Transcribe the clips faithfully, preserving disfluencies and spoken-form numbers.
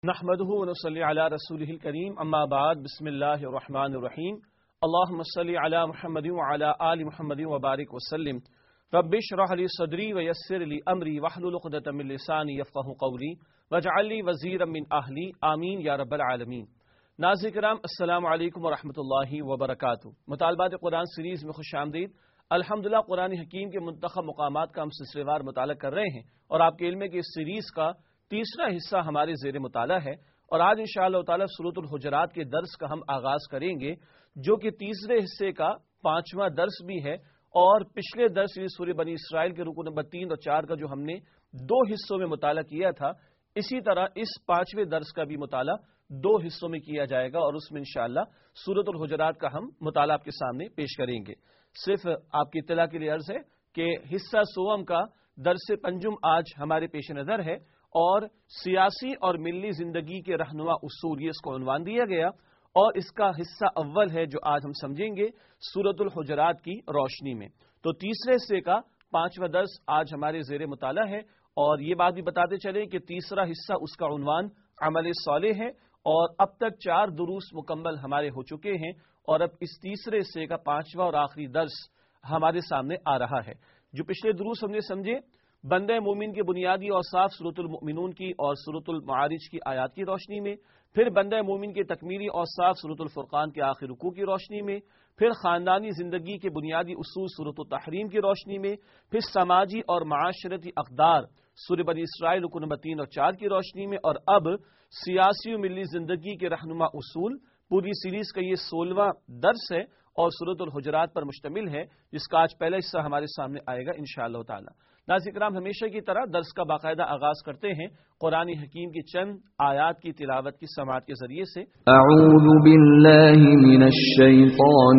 نحمده ونصلي على رسوله الكريم اما بعد بسم الله الرحمن الرحيم اللهم صل على محمد وعلى آل محمد وبارك وسلم رب اشرح لي صدري ويسر لي امري واحلل عقدة من لساني يفقهوا قولي واجعل لي وزيرا من اهلي آمین یا رب العالمین۔ ناظرین کرام السلام علیکم ورحمۃ اللہ وبرکاتہ۔ مطالبات قرآن سیریز میں خوش آمدید۔ الحمدللہ قرآن حکیم کے منتخب مقامات کا ہم سلسلے وار مطالعہ کر رہے ہیں اور آپ کے علم ہے کہ اس سیریز کا تیسرا حصہ ہمارے زیر مطالعہ ہے اور آج انشاءاللہ تعالی سورۃ الحجرات کے درس کا ہم آغاز کریں گے جو کہ تیسرے حصے کا پانچواں درس بھی ہے، اور پچھلے درس سورہ بنی اسرائیل کے رکوع نمبر تین اور چار کا جو ہم نے دو حصوں میں مطالعہ کیا تھا، اسی طرح اس پانچویں درس کا بھی مطالعہ دو حصوں میں کیا جائے گا اور اس میں انشاءاللہ سورۃ الحجرات کا ہم مطالعہ آپ کے سامنے پیش کریں گے۔ صرف آپ کی اطلاع کے لیے عرض ہے کہ حصہ سوم کا درس پنجم آج ہمارے پیش نظر ہے اور سیاسی اور ملی زندگی کے رہنما اصول، یہ اس کو عنوان دیا گیا، اور اس کا حصہ اول ہے جو آج ہم سمجھیں گے سورۃ الحجرات کی روشنی میں۔ تو تیسرے حصے کا پانچواں درس آج ہمارے زیر مطالعہ ہے، اور یہ بات بھی بتاتے چلیں کہ تیسرا حصہ اس کا عنوان عمل صالح ہے، اور اب تک چار دروس مکمل ہمارے ہو چکے ہیں اور اب اس تیسرے حصے کا پانچواں اور آخری درس ہمارے سامنے آ رہا ہے۔ جو پچھلے دروس ہم نے سمجھے بندہ مومن کے بنیادی اوصاف سورۃ المؤمنون کی اور سورۃ المعارج کی آیات کی روشنی میں، پھر بندہ مومن کے تکمیلی اوصاف سورۃ الفرقان کے آخر رکوع کی روشنی میں، پھر خاندانی زندگی کے بنیادی اصول سورۃ التحریم کی روشنی میں، پھر سماجی اور معاشرتی اقدار سورہ بنی اسرائیل رکوع نمبر تین اور چار کی روشنی میں، اور اب سیاسی و ملی زندگی کے رہنما اصول۔ پوری سیریز کا یہ سولہواں درس ہے اور سورۃ الحجرات پر مشتمل ہے، جس کا آج پہلا حصہ ہمارے سامنے آئے گا انشاءاللہ تعالی۔ ناظرین کرام ہمیشہ کی طرح درس کا باقاعدہ آغاز کرتے ہیں قرآن حکیم کی چند آیات کی تلاوت کی سماعت کے ذریعے سے۔ اعوذ باللہ من الشیطان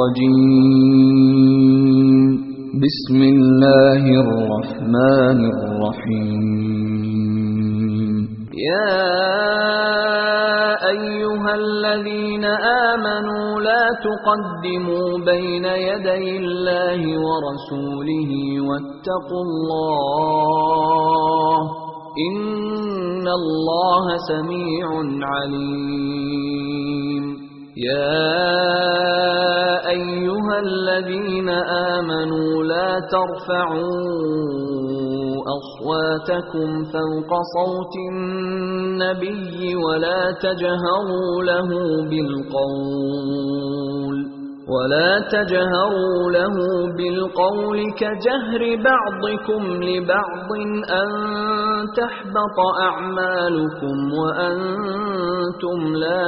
الرجیم، بسم اللہ الرحمن الرحیم۔ یا أيها الذين آمنوا لا تقدموا بين يدي الله ورسوله واتقوا الله إن الله سميع عليم۔ يا أيها الذين آمنوا لا ترفعوا أصواتكم فوق صوت النبي ولا تجهروا له بالقول ولا تجهروا له بالقول كجهر بعضكم لبعض أن تحبط أعمالكم وأنتم لا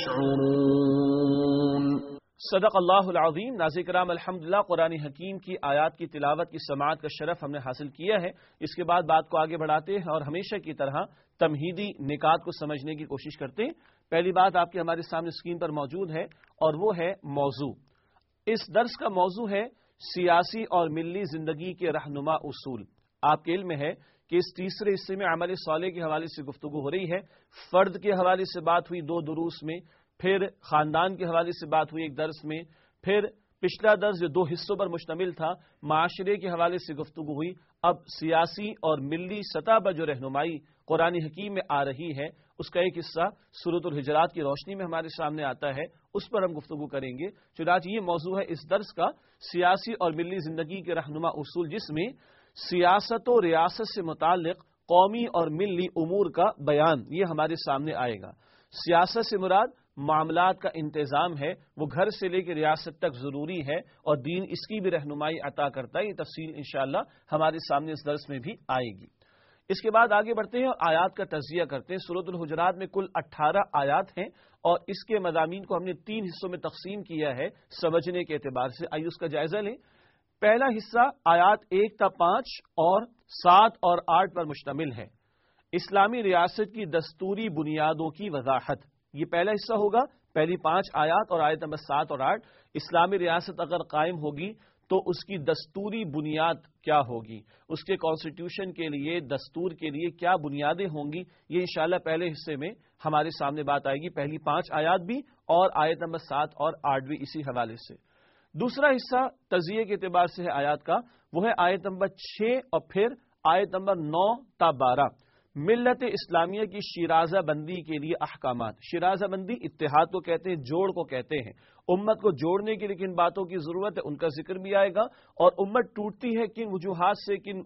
تشعرون۔ صدق اللہ العظیم۔ ناظرین کرام الحمدللہ قرآن حکیم کی آیات کی تلاوت کی سماعت کا شرف ہم نے حاصل کیا ہے۔ اس کے بعد بات کو آگے بڑھاتے ہیں اور ہمیشہ کی طرح تمہیدی نکات کو سمجھنے کی کوشش کرتے ہیں۔ پہلی بات آپ کے ہمارے سامنے اسکرین پر موجود ہے اور وہ ہے موضوع۔ اس درس کا موضوع ہے سیاسی اور ملی زندگی کے رہنما اصول۔ آپ کے علم میں ہے کہ اس تیسرے حصے میں عمل صالح کے حوالے سے گفتگو ہو رہی ہے، فرد کے حوالے سے بات ہوئی دو دروس میں، پھر خاندان کے حوالے سے بات ہوئی ایک درس میں، پھر پچھلا درس جو دو حصوں پر مشتمل تھا معاشرے کے حوالے سے گفتگو ہوئی۔ اب سیاسی اور ملی سطح پر جو رہنمائی قرآن حکیم میں آ رہی ہے اس کا ایک حصہ سورۃ الحجرات کی روشنی میں ہمارے سامنے آتا ہے، اس پر ہم گفتگو کریں گے۔ چنانچہ یہ موضوع ہے اس درس کا، سیاسی اور ملی زندگی کے رہنما اصول، جس میں سیاست و ریاست سے متعلق قومی اور ملی امور کا بیان یہ ہمارے سامنے آئے گا۔ سیاست سے مراد معاملات کا انتظام ہے، وہ گھر سے لے کے ریاست تک ضروری ہے اور دین اس کی بھی رہنمائی عطا کرتا ہے۔ یہ تفصیل انشاءاللہ ہمارے سامنے اس درس میں بھی آئے گی۔ اس کے بعد آگے بڑھتے ہیں اور آیات کا تجزیہ کرتے ہیں۔ سورۃ الحجرات میں کل اٹھارہ آیات ہیں اور اس کے مضامین کو ہم نے تین حصوں میں تقسیم کیا ہے سمجھنے کے اعتبار سے۔ آئیے اس کا جائزہ لیں۔ پہلا حصہ آیات ایک تا پانچ اور سات اور آٹھ پر مشتمل ہے، اسلامی ریاست کی دستوری بنیادوں کی وضاحت۔ یہ پہلا حصہ ہوگا، پہلی پانچ آیات اور آیت نمبر سات اور آٹھ۔ اسلامی ریاست اگر قائم ہوگی تو اس کی دستوری بنیاد کیا ہوگی، اس کے کانسٹیٹیوشن کے لیے، دستور کے لیے کیا بنیادیں ہوں گی، یہ انشاءاللہ پہلے حصے میں ہمارے سامنے بات آئے گی، پہلی پانچ آیات بھی اور آیت نمبر سات اور آٹھ بھی اسی حوالے سے۔ دوسرا حصہ تجزیے کے اعتبار سے ہے آیات کا، وہ ہے آیت نمبر چھ اور پھر آیت نمبر نو تا بارہ۔ ملت اسلامیہ کی شیرازہ بندی کے لیے احکامات. شیرازہ بندی اتحاد کو کہتے ہیں، جوڑ کو کہتے ہیں. امت کو جوڑنے کے لیے کن باتوں کی ضرورت ہے ان کا ذکر بھی آئے گا، اور امت ٹوٹتی ہے کن وجوہات سے، کن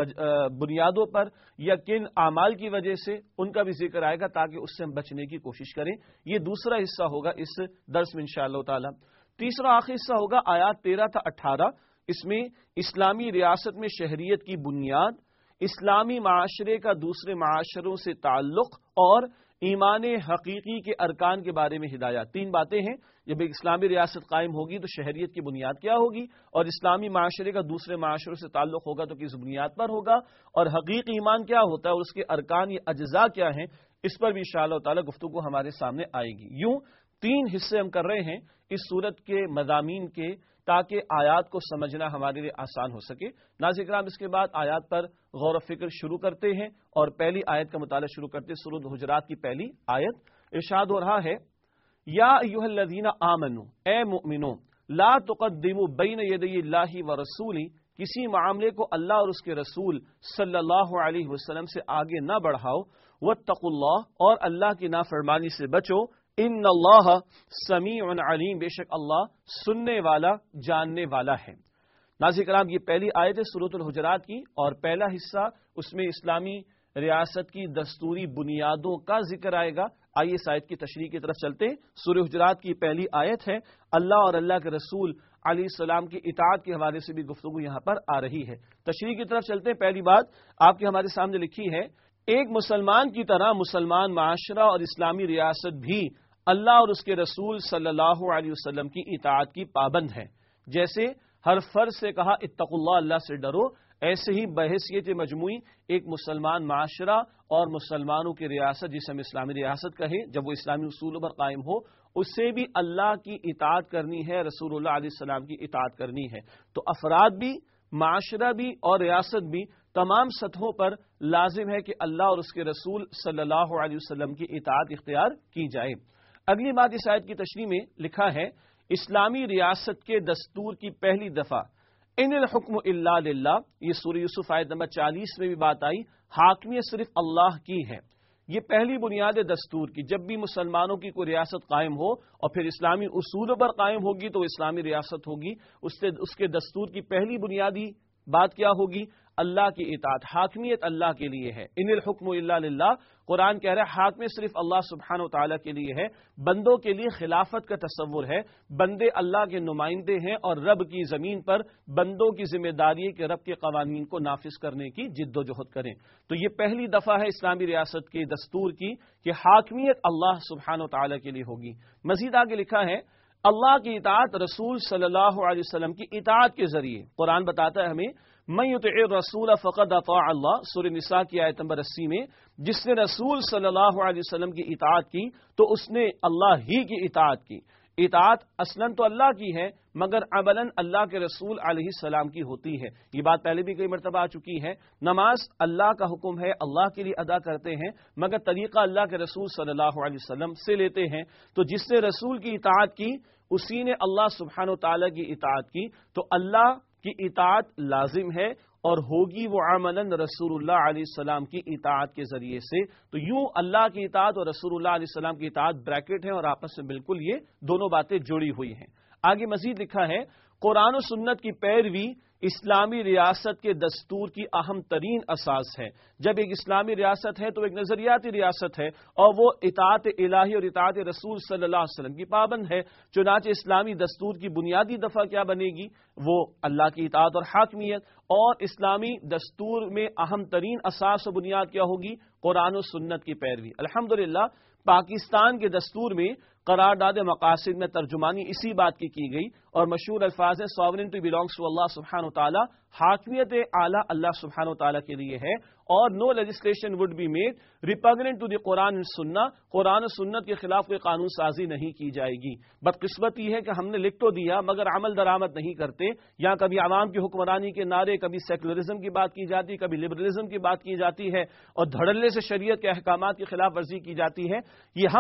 بنیادوں پر یا کن اعمال کی وجہ سے، ان کا بھی ذکر آئے گا تاکہ اس سے ہم بچنے کی کوشش کریں. یہ دوسرا حصہ ہوگا اس درس میں انشاءاللہ تعالی. تیسرا آخری حصہ ہوگا آیات تیرہ تا اٹھارہ. اس میں اسلامی ریاست میں شہریت کی بنیاد، اسلامی معاشرے کا دوسرے معاشروں سے تعلق اور ایمان حقیقی کے ارکان کے بارے میں ہدایات. تین باتیں ہیں. جب ایک اسلامی ریاست قائم ہوگی تو شہریت کی بنیاد کیا ہوگی، اور اسلامی معاشرے کا دوسرے معاشروں سے تعلق ہوگا تو کس بنیاد پر ہوگا، اور حقیقی ایمان کیا ہوتا ہے اور اس کے ارکان یا اجزاء کیا ہیں، اس پر بھی انشاءاللہ تعالی گفتگو ہمارے سامنے آئے گی. یوں تین حصے ہم کر رہے ہیں اس سورت کے مضامین کے تاکہ آیات کو سمجھنا ہمارے لیے آسان ہو سکے. ناظرین کرام، اس کے بعد آیات پر غور و فکر شروع کرتے ہیں اور پہلی آیت کا مطالعہ شروع کرتے ہیں. سورۃ الحجرات کی پہلی آیت ارشاد ہو رہا ہے، یا ایھا الذین آمنوا، اے مؤمنوں، لا تقدموا بین یدی اللہ ورسولہ، کسی معاملے کو اللہ اور اس کے رسول صلی اللہ علیہ وسلم سے آگے نہ بڑھاؤ، واتقوا اللہ، اور اللہ کی نافرمانی سے بچو، ان اللہ سمیع علیم، بے شک اللہ سننے والا جاننے والا ہے. ناظرین کرام، یہ پہلی آیت ہے سورۃ الحجرات کی، اور پہلا حصہ اس میں اسلامی ریاست کی دستوری بنیادوں کا ذکر آئے گا. آئیے اس آیت کی تشریح کی طرف چلتے ہیں. سورہ حجرات کی پہلی آیت ہے. اللہ اور اللہ کے رسول علیہ السلام کی اطاعت کے حوالے سے بھی گفتگو یہاں پر آ رہی ہے. تشریح کی طرف چلتے ہیں. پہلی بات آپ کے ہمارے سامنے لکھی ہے، ایک مسلمان کی طرح مسلمان معاشرہ اور اسلامی ریاست بھی اللہ اور اس کے رسول صلی اللہ علیہ وسلم کی اطاعت کی پابند ہے. جیسے ہر فرد سے کہا اتقوا اللہ، اللہ سے ڈرو، ایسے ہی بحیثیت مجموعی ایک مسلمان معاشرہ اور مسلمانوں کی ریاست، جسے ہم اسلامی ریاست کہیں، جب وہ اسلامی اصولوں پر قائم ہو، اس سے بھی اللہ کی اطاعت کرنی ہے، رسول اللہ علیہ السلام کی اطاعت کرنی ہے. تو افراد بھی، معاشرہ بھی اور ریاست بھی تمام سطحوں پر لازم ہے کہ اللہ اور اس کے رسول صلی اللہ علیہ وسلم کی اطاعت اختیار کی جائے. اگلی بات اس آیت کی تشریح میں لکھا ہے، اسلامی ریاست کے دستور کی پہلی دفعہ ان الحکم الا للہ، یہ سورہ یوسف آیت نمبر چالیس میں بھی بات آئی، حاکمیت صرف اللہ کی ہے. یہ پہلی بنیاد دستور کی. جب بھی مسلمانوں کی کوئی ریاست قائم ہو اور پھر اسلامی اصولوں پر قائم ہوگی تو اسلامی ریاست ہوگی. اس سے اس کے دستور کی پہلی بنیادی بات کیا ہوگی؟ اللہ کی اطاعت. حاکمیت اللہ کے لیے ہے. ان الحکم الا للہ، قرآن کہہ رہا ہے حاکمیت صرف اللہ سبحانہ و تعالیٰ کے لیے ہے. بندوں کے لیے خلافت کا تصور ہے. بندے اللہ کے نمائندے ہیں اور رب کی زمین پر بندوں کی ذمہ داری ہے کہ رب کے قوانین کو نافذ کرنے کی جد و جہد کریں. تو یہ پہلی دفعہ ہے اسلامی ریاست کے دستور کی کہ حاکمیت اللہ سبحانہ و تعالیٰ کے لیے ہوگی. مزید آگے لکھا ہے، اللہ کی اطاعت رسول صلی اللہ علیہ وسلم کی اطاعت کے ذریعے. قرآن بتاتا ہے ہمیں، من یطع الرسول فقد اطاع اللہ، سورہ نساء کی آیت نمبر اسی میں، جس نے رسول صلی اللہ علیہ وسلم کی اطاعت کی تو اس نے اللہ ہی کی اطاعت کی. اطاعت اصلاً تو اللہ کی ہے مگر عملاً اللہ کے رسول علیہ السلام کی ہوتی ہے. یہ بات پہلے بھی کئی مرتبہ آ چکی ہے. نماز اللہ کا حکم ہے، اللہ کے لیے ادا کرتے ہیں مگر طریقہ اللہ کے رسول صلی اللہ علیہ وسلم سے لیتے ہیں. تو جس نے رسول کی اطاعت کی اسی نے اللہ سبحانہ و تعالیٰ کی اطاعت کی. تو اللہ کی اطاعت لازم ہے اور ہوگی وہ عملاً رسول اللہ علیہ السلام کی اطاعت کے ذریعے سے. تو یوں اللہ کی اطاعت اور رسول اللہ علیہ السلام کی اطاعت بریکٹ ہیں اور آپس میں بالکل یہ دونوں باتیں جڑی ہوئی ہیں. آگے مزید لکھا ہے، قرآن و سنت کی پیروی اسلامی ریاست کے دستور کی اہم ترین اساس ہے. جب ایک اسلامی ریاست ہے تو ایک نظریاتی ریاست ہے اور وہ اطاعت الہی اور اطاعت رسول صلی اللہ علیہ وسلم کی پابند ہے. چنانچہ اسلامی دستور کی بنیادی دفعہ کیا بنے گی؟ وہ اللہ کی اطاعت اور حاکمیت. اور اسلامی دستور میں اہم ترین اساس و بنیاد کیا ہوگی؟ قرآن و سنت کی پیروی. الحمدللہ پاکستان کے دستور میں قرارداد مقاصد میں ترجمانی اسی بات کی کی گئی اور مشہور الفاظ ہیں، sovereignty belongs to Allah سبحانہ وتعالی، حاکمیت اعلیٰ اللہ سبحانہ وتعالی کے لیے ہے. اور no legislation would be made repugnant to the Quran and سنہ، قرآن و سنت کے خلاف کوئی قانون سازی نہیں کی جائے گی. بدقسمتی ہے کہ ہم نے لکھ تو دیا مگر عمل درآمد نہیں کرتے. یہاں کبھی عوام کی حکمرانی کے نعرے، کبھی سیکولرزم کی بات کی جاتی، کبھی لبرلزم کی بات کی جاتی ہے اور دھڑلے سے شریعت کے احکامات کی خلاف ورزی کی جاتی ہے. یہ ہم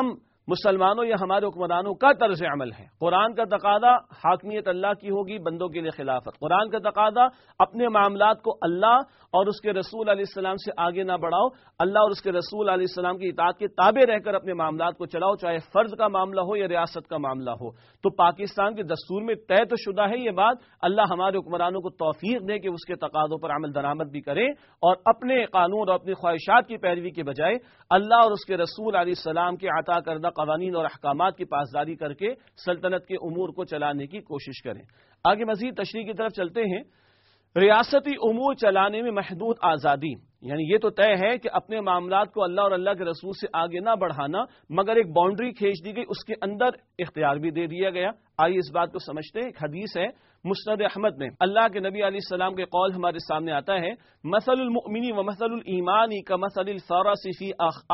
مسلمانوں یا ہمارے حکمرانوں کا طرز عمل ہے۔ قرآن کا تقاضا حاکمیت اللہ کی ہوگی، بندوں کے لیے خلافت۔ قرآن کا تقاضا اپنے معاملات کو اللہ اور اس کے رسول علیہ السلام سے آگے نہ بڑھاؤ، اللہ اور اس کے رسول علیہ السلام کی اطاعت کے تابع رہ کر اپنے معاملات کو چلاؤ، چاہے فرض کا معاملہ ہو یا ریاست کا معاملہ ہو۔ تو پاکستان کے دستور میں طے تو شدہ ہے یہ بات، اللہ ہمارے حکمرانوں کو توفیق دے کہ اس کے تقاضوں پر عمل درآمد بھی کریں اور اپنے قانون اور اپنی خواہشات کی پیروی کے بجائے اللہ اور اس کے رسول علیہ السلام کے عطا کردہ قوانین اور احکامات کی پاسداری کر کے سلطنت کے امور کو چلانے کی کوشش کریں۔ آگے مزید تشریح کی طرف چلتے ہیں۔ ریاستی امور چلانے میں محدود آزادی، یعنی یہ تو طے ہے کہ اپنے معاملات کو اللہ اور اللہ کے رسول سے آگے نہ بڑھانا، مگر ایک باؤنڈری کھینچ دی گئی، اس کے اندر اختیار بھی دے دیا گیا۔ آئیے اس بات کو سمجھتے ہیں۔ ایک حدیث ہے مسند احمد میں، اللہ کے نبی علیہ السلام کے قول ہمارے سامنے آتا ہے، مثل المؤمن و مثل الایمان کمثل الفرس فی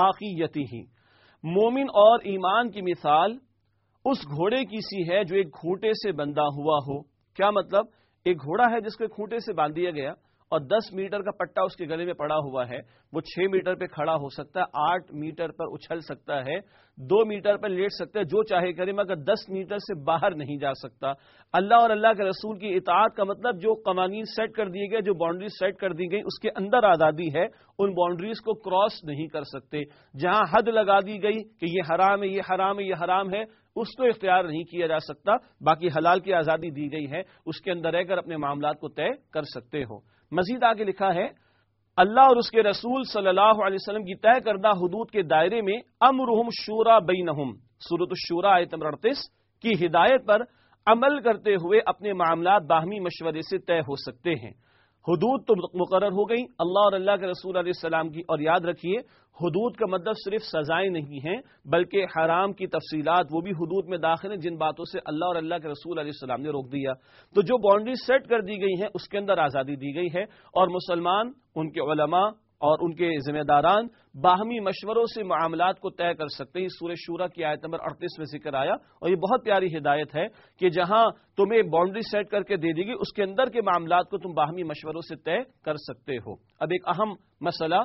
آخیتہ، مومن اور ایمان کی مثال اس گھوڑے کی سی ہے جو ایک کھوٹے سے بندھا ہوا ہو۔ کیا مطلب؟ ایک گھوڑا ہے جس کو کھوٹے سے باندھ دیا گیا اور دس میٹر کا پٹا اس کے گلے میں پڑا ہوا ہے، وہ چھ میٹر پہ کھڑا ہو سکتا ہے، آٹھ میٹر پر اچھل سکتا ہے، دو میٹر پر لیٹ سکتا ہے، جو چاہے کرے، مگر دس میٹر سے باہر نہیں جا سکتا۔ اللہ اور اللہ کے رسول کی اطاعت کا مطلب جو قوانین سیٹ کر دیے گئے، جو باؤنڈریز سیٹ کر دی گئی، اس کے اندر آزادی ہے، ان باؤنڈریز کو کراس نہیں کر سکتے۔ جہاں حد لگا دی گئی کہ یہ حرام ہے، یہ حرام ہے، یہ حرام ہے، اس کو اختیار نہیں کیا جا سکتا۔ باقی حلال کی آزادی دی گئی ہے، اس کے اندر رہ کر اپنے معاملات کو طے کر سکتے ہو۔ مزید آگے لکھا ہے، اللہ اور اس کے رسول صلی اللہ علیہ وسلم کی طے کردہ حدود کے دائرے میں امرہم شورا بینہم، سورۃ الشورى آیت نمبر اڑتیس کی ہدایت پر عمل کرتے ہوئے اپنے معاملات باہمی مشورے سے طے ہو سکتے ہیں۔ حدود تو مقرر ہو گئی اللہ اور اللہ کے رسول علیہ السلام کی، اور یاد رکھیے حدود کا مطلب صرف سزائیں نہیں ہیں، بلکہ حرام کی تفصیلات وہ بھی حدود میں داخل ہیں، جن باتوں سے اللہ اور اللہ کے رسول علیہ السلام نے روک دیا۔ تو جو باؤنڈری سیٹ کر دی گئی ہیں اس کے اندر آزادی دی گئی ہے، اور مسلمان، ان کے علماء اور ان کے ذمہ داران باہمی مشوروں سے معاملات کو طے کر سکتے ہیں۔ سورہ شورى کی آیت نمبر اڑتیس میں ذکر آیا، اور یہ بہت پیاری ہدایت ہے کہ جہاں تمہیں باؤنڈری سیٹ کر کے دے دی گئی، اس کے اندر کے معاملات کو تم باہمی مشوروں سے طے کر سکتے ہو۔ اب ایک اہم مسئلہ،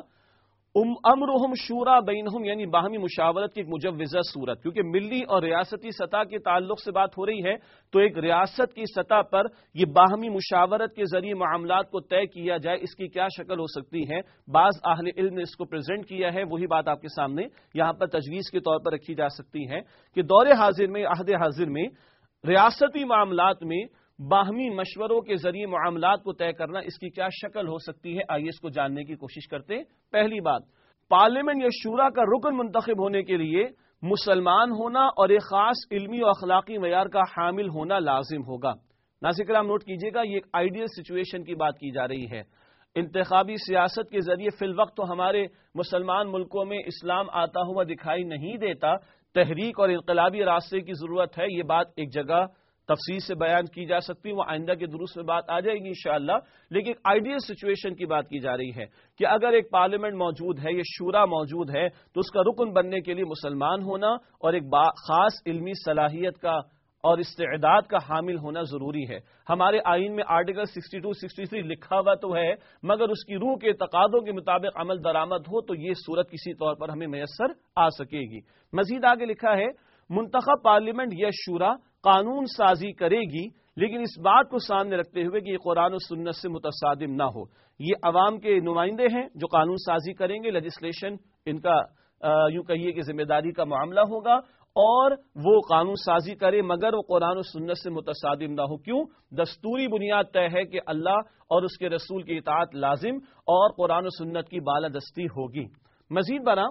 امرہم شورا بینہم، یعنی باہمی مشاورت کی ایک مجوزہ صورت، کیونکہ ملی اور ریاستی سطح کے تعلق سے بات ہو رہی ہے، تو ایک ریاست کی سطح پر یہ باہمی مشاورت کے ذریعے معاملات کو طے کیا جائے، اس کی کیا شکل ہو سکتی ہے؟ بعض اہل علم نے اس کو پریزنٹ کیا ہے، وہی بات آپ کے سامنے یہاں پر تجویز کے طور پر رکھی جا سکتی ہے کہ دور حاضر میں، عہد حاضر میں ریاستی معاملات میں باہمی مشوروں کے ذریعے معاملات کو طے کرنا، اس کی کیا شکل ہو سکتی ہے؟ آئیے اس کو جاننے کی کوشش کرتے ہیں۔ پہلی بات، پارلیمنٹ یا شورا کا رکن منتخب ہونے کے لیے مسلمان ہونا اور ایک خاص علمی و اخلاقی معیار کا حامل ہونا لازم ہوگا۔ ناظرین کرام نوٹ کیجئے گا، یہ ایک آئیڈیل سچویشن کی بات کی جا رہی ہے۔ انتخابی سیاست کے ذریعے فی الوقت تو ہمارے مسلمان ملکوں میں اسلام آتا ہوا دکھائی نہیں دیتا، تحریک اور انقلابی راستے کی ضرورت ہے، یہ بات ایک جگہ تفصیل سے بیان کی جا سکتی ہے، وہ آئندہ کے دروس میں بات آ جائے گی انشاءاللہ، لیکن آئیڈیل سچویشن کی بات کی جا رہی ہے کہ اگر ایک پارلیمنٹ موجود ہے، یہ شورا موجود ہے، تو اس کا رکن بننے کے لیے مسلمان ہونا اور ایک خاص علمی صلاحیت کا اور استعداد کا حامل ہونا ضروری ہے۔ ہمارے آئین میں article sixty two sixty three لکھا ہوا تو ہے، مگر اس کی روح کے تقاضوں کے مطابق عمل درآمد ہو تو یہ صورت کسی طور پر ہمیں میسر آ سکے گی۔ مزید آگے لکھا ہے، منتخب پارلیمنٹ یا شورا قانون سازی کرے گی، لیکن اس بات کو سامنے رکھتے ہوئے کہ یہ قرآن و سنت سے متصادم نہ ہو۔ یہ عوام کے نمائندے ہیں جو قانون سازی کریں گے، لیجسلیشن ان کا یوں کہیے کہ ذمہ داری کا معاملہ ہوگا، اور وہ قانون سازی کرے مگر وہ قرآن و سنت سے متصادم نہ ہو۔ کیوں؟ دستوری بنیاد طے ہے کہ اللہ اور اس کے رسول کی اطاعت لازم اور قرآن و سنت کی بالادستی ہوگی۔ مزید برآں،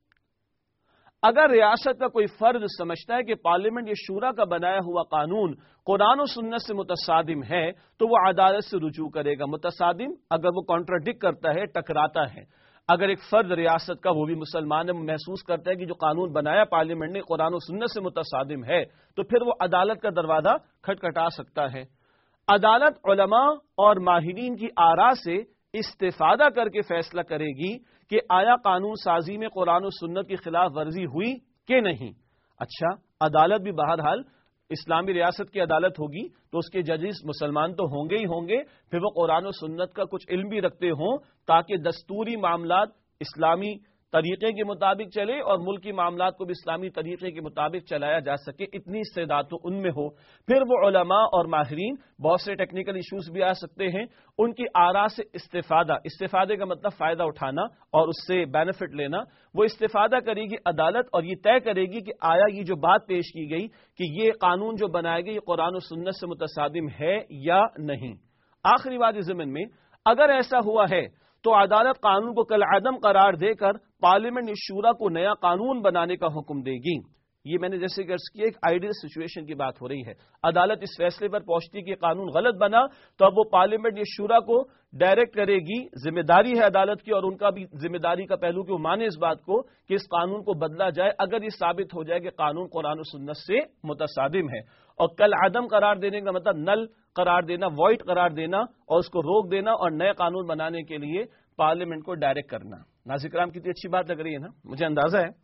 اگر ریاست کا کوئی فرد سمجھتا ہے کہ پارلیمنٹ یا شورا کا بنایا ہوا قانون قرآن و سنت سے متصادم ہے تو وہ عدالت سے رجوع کرے گا۔ متصادم اگر وہ کانٹراڈکٹ کرتا ہے، ٹکراتا ہے، اگر ایک فرد ریاست کا، وہ بھی مسلمان محسوس کرتا ہے کہ جو قانون بنایا پارلیمنٹ نے قرآن و سنت سے متصادم ہے، تو پھر وہ عدالت کا دروازہ کھٹکھٹا سکتا ہے۔ عدالت علماء اور ماہرین کی آراء سے استفادہ کر کے فیصلہ کرے گی کہ آیا قانون سازی میں قرآن و سنت کی خلاف ورزی ہوئی کہ نہیں۔ اچھا، عدالت بھی بہرحال اسلامی ریاست کی عدالت ہوگی تو اس کے ججز مسلمان تو ہوں گے ہی ہوں گے، پھر وہ قرآن و سنت کا کچھ علم بھی رکھتے ہوں تاکہ دستوری معاملات، اسلامی طریقے کے مطابق چلے اور ملکی معاملات کو بھی اسلامی طریقے کے مطابق چلایا جا سکے، اتنی استعداد تو ان میں ہو. پھر وہ علماء اور ماہرین، بہت سے ٹیکنیکل ایشوز بھی آ سکتے ہیں، ان کی آراء سے استفادہ، استفادے کا مطلب فائدہ اٹھانا اور اس سے بینیفٹ لینا، وہ استفادہ کرے گی عدالت اور یہ طے کرے گی کہ آیا یہ جو بات پیش کی گئی کہ یہ قانون جو بنائے گئے یہ قرآن و سنت سے متصادم ہے یا نہیں. آخری بات اس ضمن میں، اگر ایسا ہوا ہے تو عدالت قانون کو کالعدم قرار دے کر پارلیمنٹ شورا کو نیا قانون بنانے کا حکم دے گی. یہ میں نے جیسے کہ عرض کیا ایک آئیڈیل سچویشن کی بات ہو رہی ہے. عدالت اس فیصلے پر پہنچتی کہ قانون غلط بنا تو اب وہ پارلیمنٹ شورا کو ڈائریکٹ کرے گی، ذمہ داری ہے عدالت کی اور ان کا بھی ذمہ داری کا پہلو کہ وہ مانے اس بات کو کہ اس قانون کو بدلا جائے اگر یہ ثابت ہو جائے کہ قانون قرآن و سنت سے متصادم ہے. اور کل عدم قرار دینے کا مطلب نل قرار دینا، وائٹ قرار دینا اور اس کو روک دینا اور نئے قانون بنانے کے لیے پارلیمنٹ کو ڈائریکٹ کرنا. ناظرین کرام کتنی اچھی بات لگ رہی ہے نا، مجھے اندازہ ہے.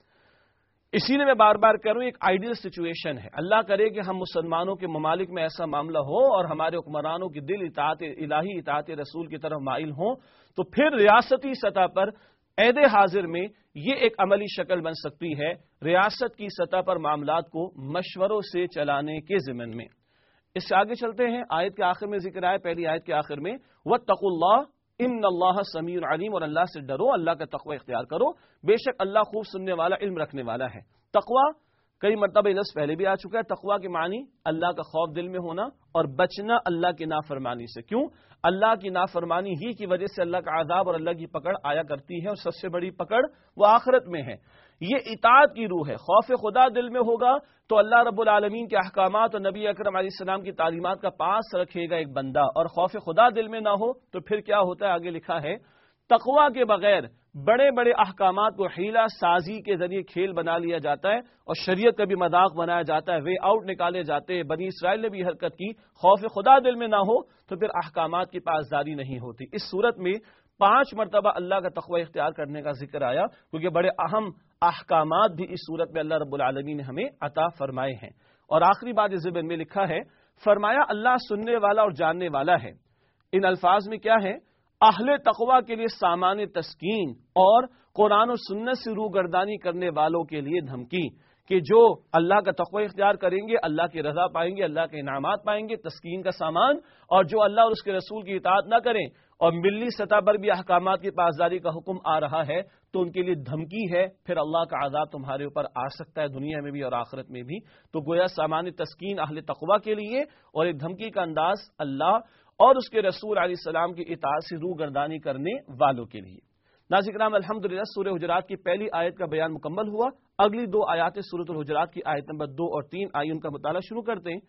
اسی لیے میں بار بار کہہ رہا ہوں ایک آئیڈیل سچویشن ہے. اللہ کرے کہ ہم مسلمانوں کے ممالک میں ایسا معاملہ ہو اور ہمارے حکمرانوں کی دل اطاعت الہی، اطاعت رسول کی طرف مائل ہوں تو پھر ریاستی سطح پر عہد حاضر میں یہ ایک عملی شکل بن سکتی ہے ریاست کی سطح پر معاملات کو مشوروں سے چلانے کے ضمن میں. اس سے آگے چلتے ہیں. آیت کے آخر میں ذکر آیا، پہلی آیت کے آخر میں وَاتَّقُوا اللَّهَ ان اللہ سمیع علیم، اور اللہ سے ڈرو، اللہ کا تقوی اختیار کرو، بے شک اللہ خوب سننے والا، علم رکھنے والا ہے. تقوی کئی مرتبہ لفظ پہلے بھی آ چکا ہے. تقوی کے معنی اللہ کا خوف دل میں ہونا اور بچنا اللہ کی نافرمانی سے. کیوں؟ اللہ کی نافرمانی ہی کی وجہ سے اللہ کا عذاب اور اللہ کی پکڑ آیا کرتی ہے اور سب سے بڑی پکڑ وہ آخرت میں ہے. یہ اطاعت کی روح ہے. خوف خدا دل میں ہوگا تو اللہ رب العالمین کے احکامات اور نبی اکرم علیہ السلام کی تعلیمات کا پاس رکھے گا ایک بندہ، اور خوف خدا دل میں نہ ہو تو پھر کیا ہوتا ہے؟ آگے لکھا ہے تقوی کے بغیر بڑے بڑے احکامات کو حیلہ سازی کے ذریعے کھیل بنا لیا جاتا ہے اور شریعت کا بھی مذاق بنایا جاتا ہے، وے آؤٹ نکالے جاتے ہیں. بنی اسرائیل نے بھی حرکت کی. خوف خدا دل میں نہ ہو تو پھر احکامات کی پاسداری نہیں ہوتی. اس صورت میں پانچ مرتبہ اللہ کا تقوی اختیار کرنے کا ذکر آیا کیونکہ بڑے اہم احکامات بھی اس صورت میں اللہ رب العالمین نے ہمیں عطا فرمائے ہیں. اور آخری بات اس ضمن میں لکھا ہے، فرمایا اللہ سننے والا اور جاننے والا ہے. ان الفاظ میں کیا ہے؟ اہل تقوی کے لیے سامان تسکین اور قرآن و سنت سے روگردانی کرنے والوں کے لیے دھمکی کہ جو اللہ کا تقوی اختیار کریں گے اللہ کی رضا پائیں گے، اللہ کے انعامات پائیں گے، تسکین کا سامان. اور جو اللہ اور اس کے رسول کی اطاعت نہ کریں اور ملی سطح پر بھی احکامات کی پاسداری کا حکم آ رہا ہے تو ان کے لیے دھمکی ہے، پھر اللہ کا عذاب تمہارے اوپر آ سکتا ہے دنیا میں بھی اور آخرت میں بھی. تو گویا سامان تسکین اہل تقوی کے لیے اور ایک دھمکی کا انداز اللہ اور اس کے رسول علیہ السلام کی اطاعت سے روگردانی کرنے والوں کے لیے. ناظرین کرام الحمدللہ سورہ حجرات کی پہلی آیت کا بیان مکمل ہوا. اگلی دو آیات سورۃ الحجرات کی آیت نمبر دو اور تین آئی ان کا مطالعہ شروع کرتے ہیں.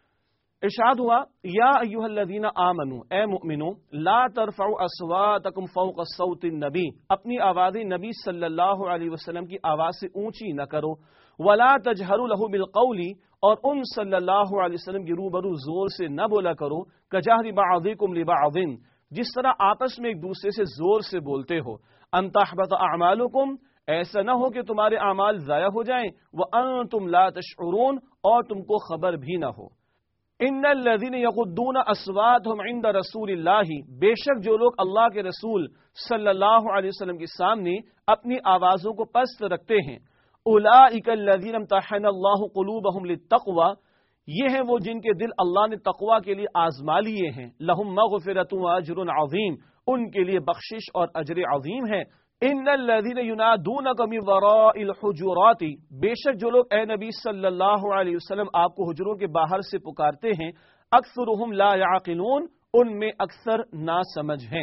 ارشاد ہوا یا ایھا الذین آمنو، اے مؤمنو، لا ترفعوا اصواتکم فوق صوت النبی، اپنی آوازیں نبی صلی اللہ علیہ وسلم کی آواز سے اونچی نہ کرو. ولا تجہروا لہ بالقول، اور ان صلی اللہ علیہ وسلم کی روبرو زور سے نہ بولا کرو. کجہر بعضکم لبعض، جس طرح آپس میں ایک دوسرے سے زور سے بولتے ہو. ان تحبط اعمالکم، ایسا نہ ہو کہ تمہارے اعمال ضائع ہو جائیں. وانتم لا تشعرون، اور تم کو خبر بھی نہ ہو. ان الذین یغضون اصواتهم عند رسول اللہ، بے شک جو لوگ اللہ کے رسول صلی اللہ علیہ وسلم کے سامنے اپنی آوازوں کو پست رکھتے ہیں. اولئک الذین امتحن اللہ قلوبهم للتقوی، یہ ہیں وہ جن کے دل اللہ نے تقوی کے لیے آزما لیے ہیں. لہم مغفرۃ واجر عظیم، ان کے لیے بخشش اور اجر عظیم ہے. ان الذین ینادونک من وراء الحجرات، بے شک جو لوگ اے نبی صلی اللہ علیہ وسلم آپ کو حجروں کے باہر سے پکارتے ہیں. اکثرهم لا یعقلون، ان میں اکثر ناسمجھ ہیں.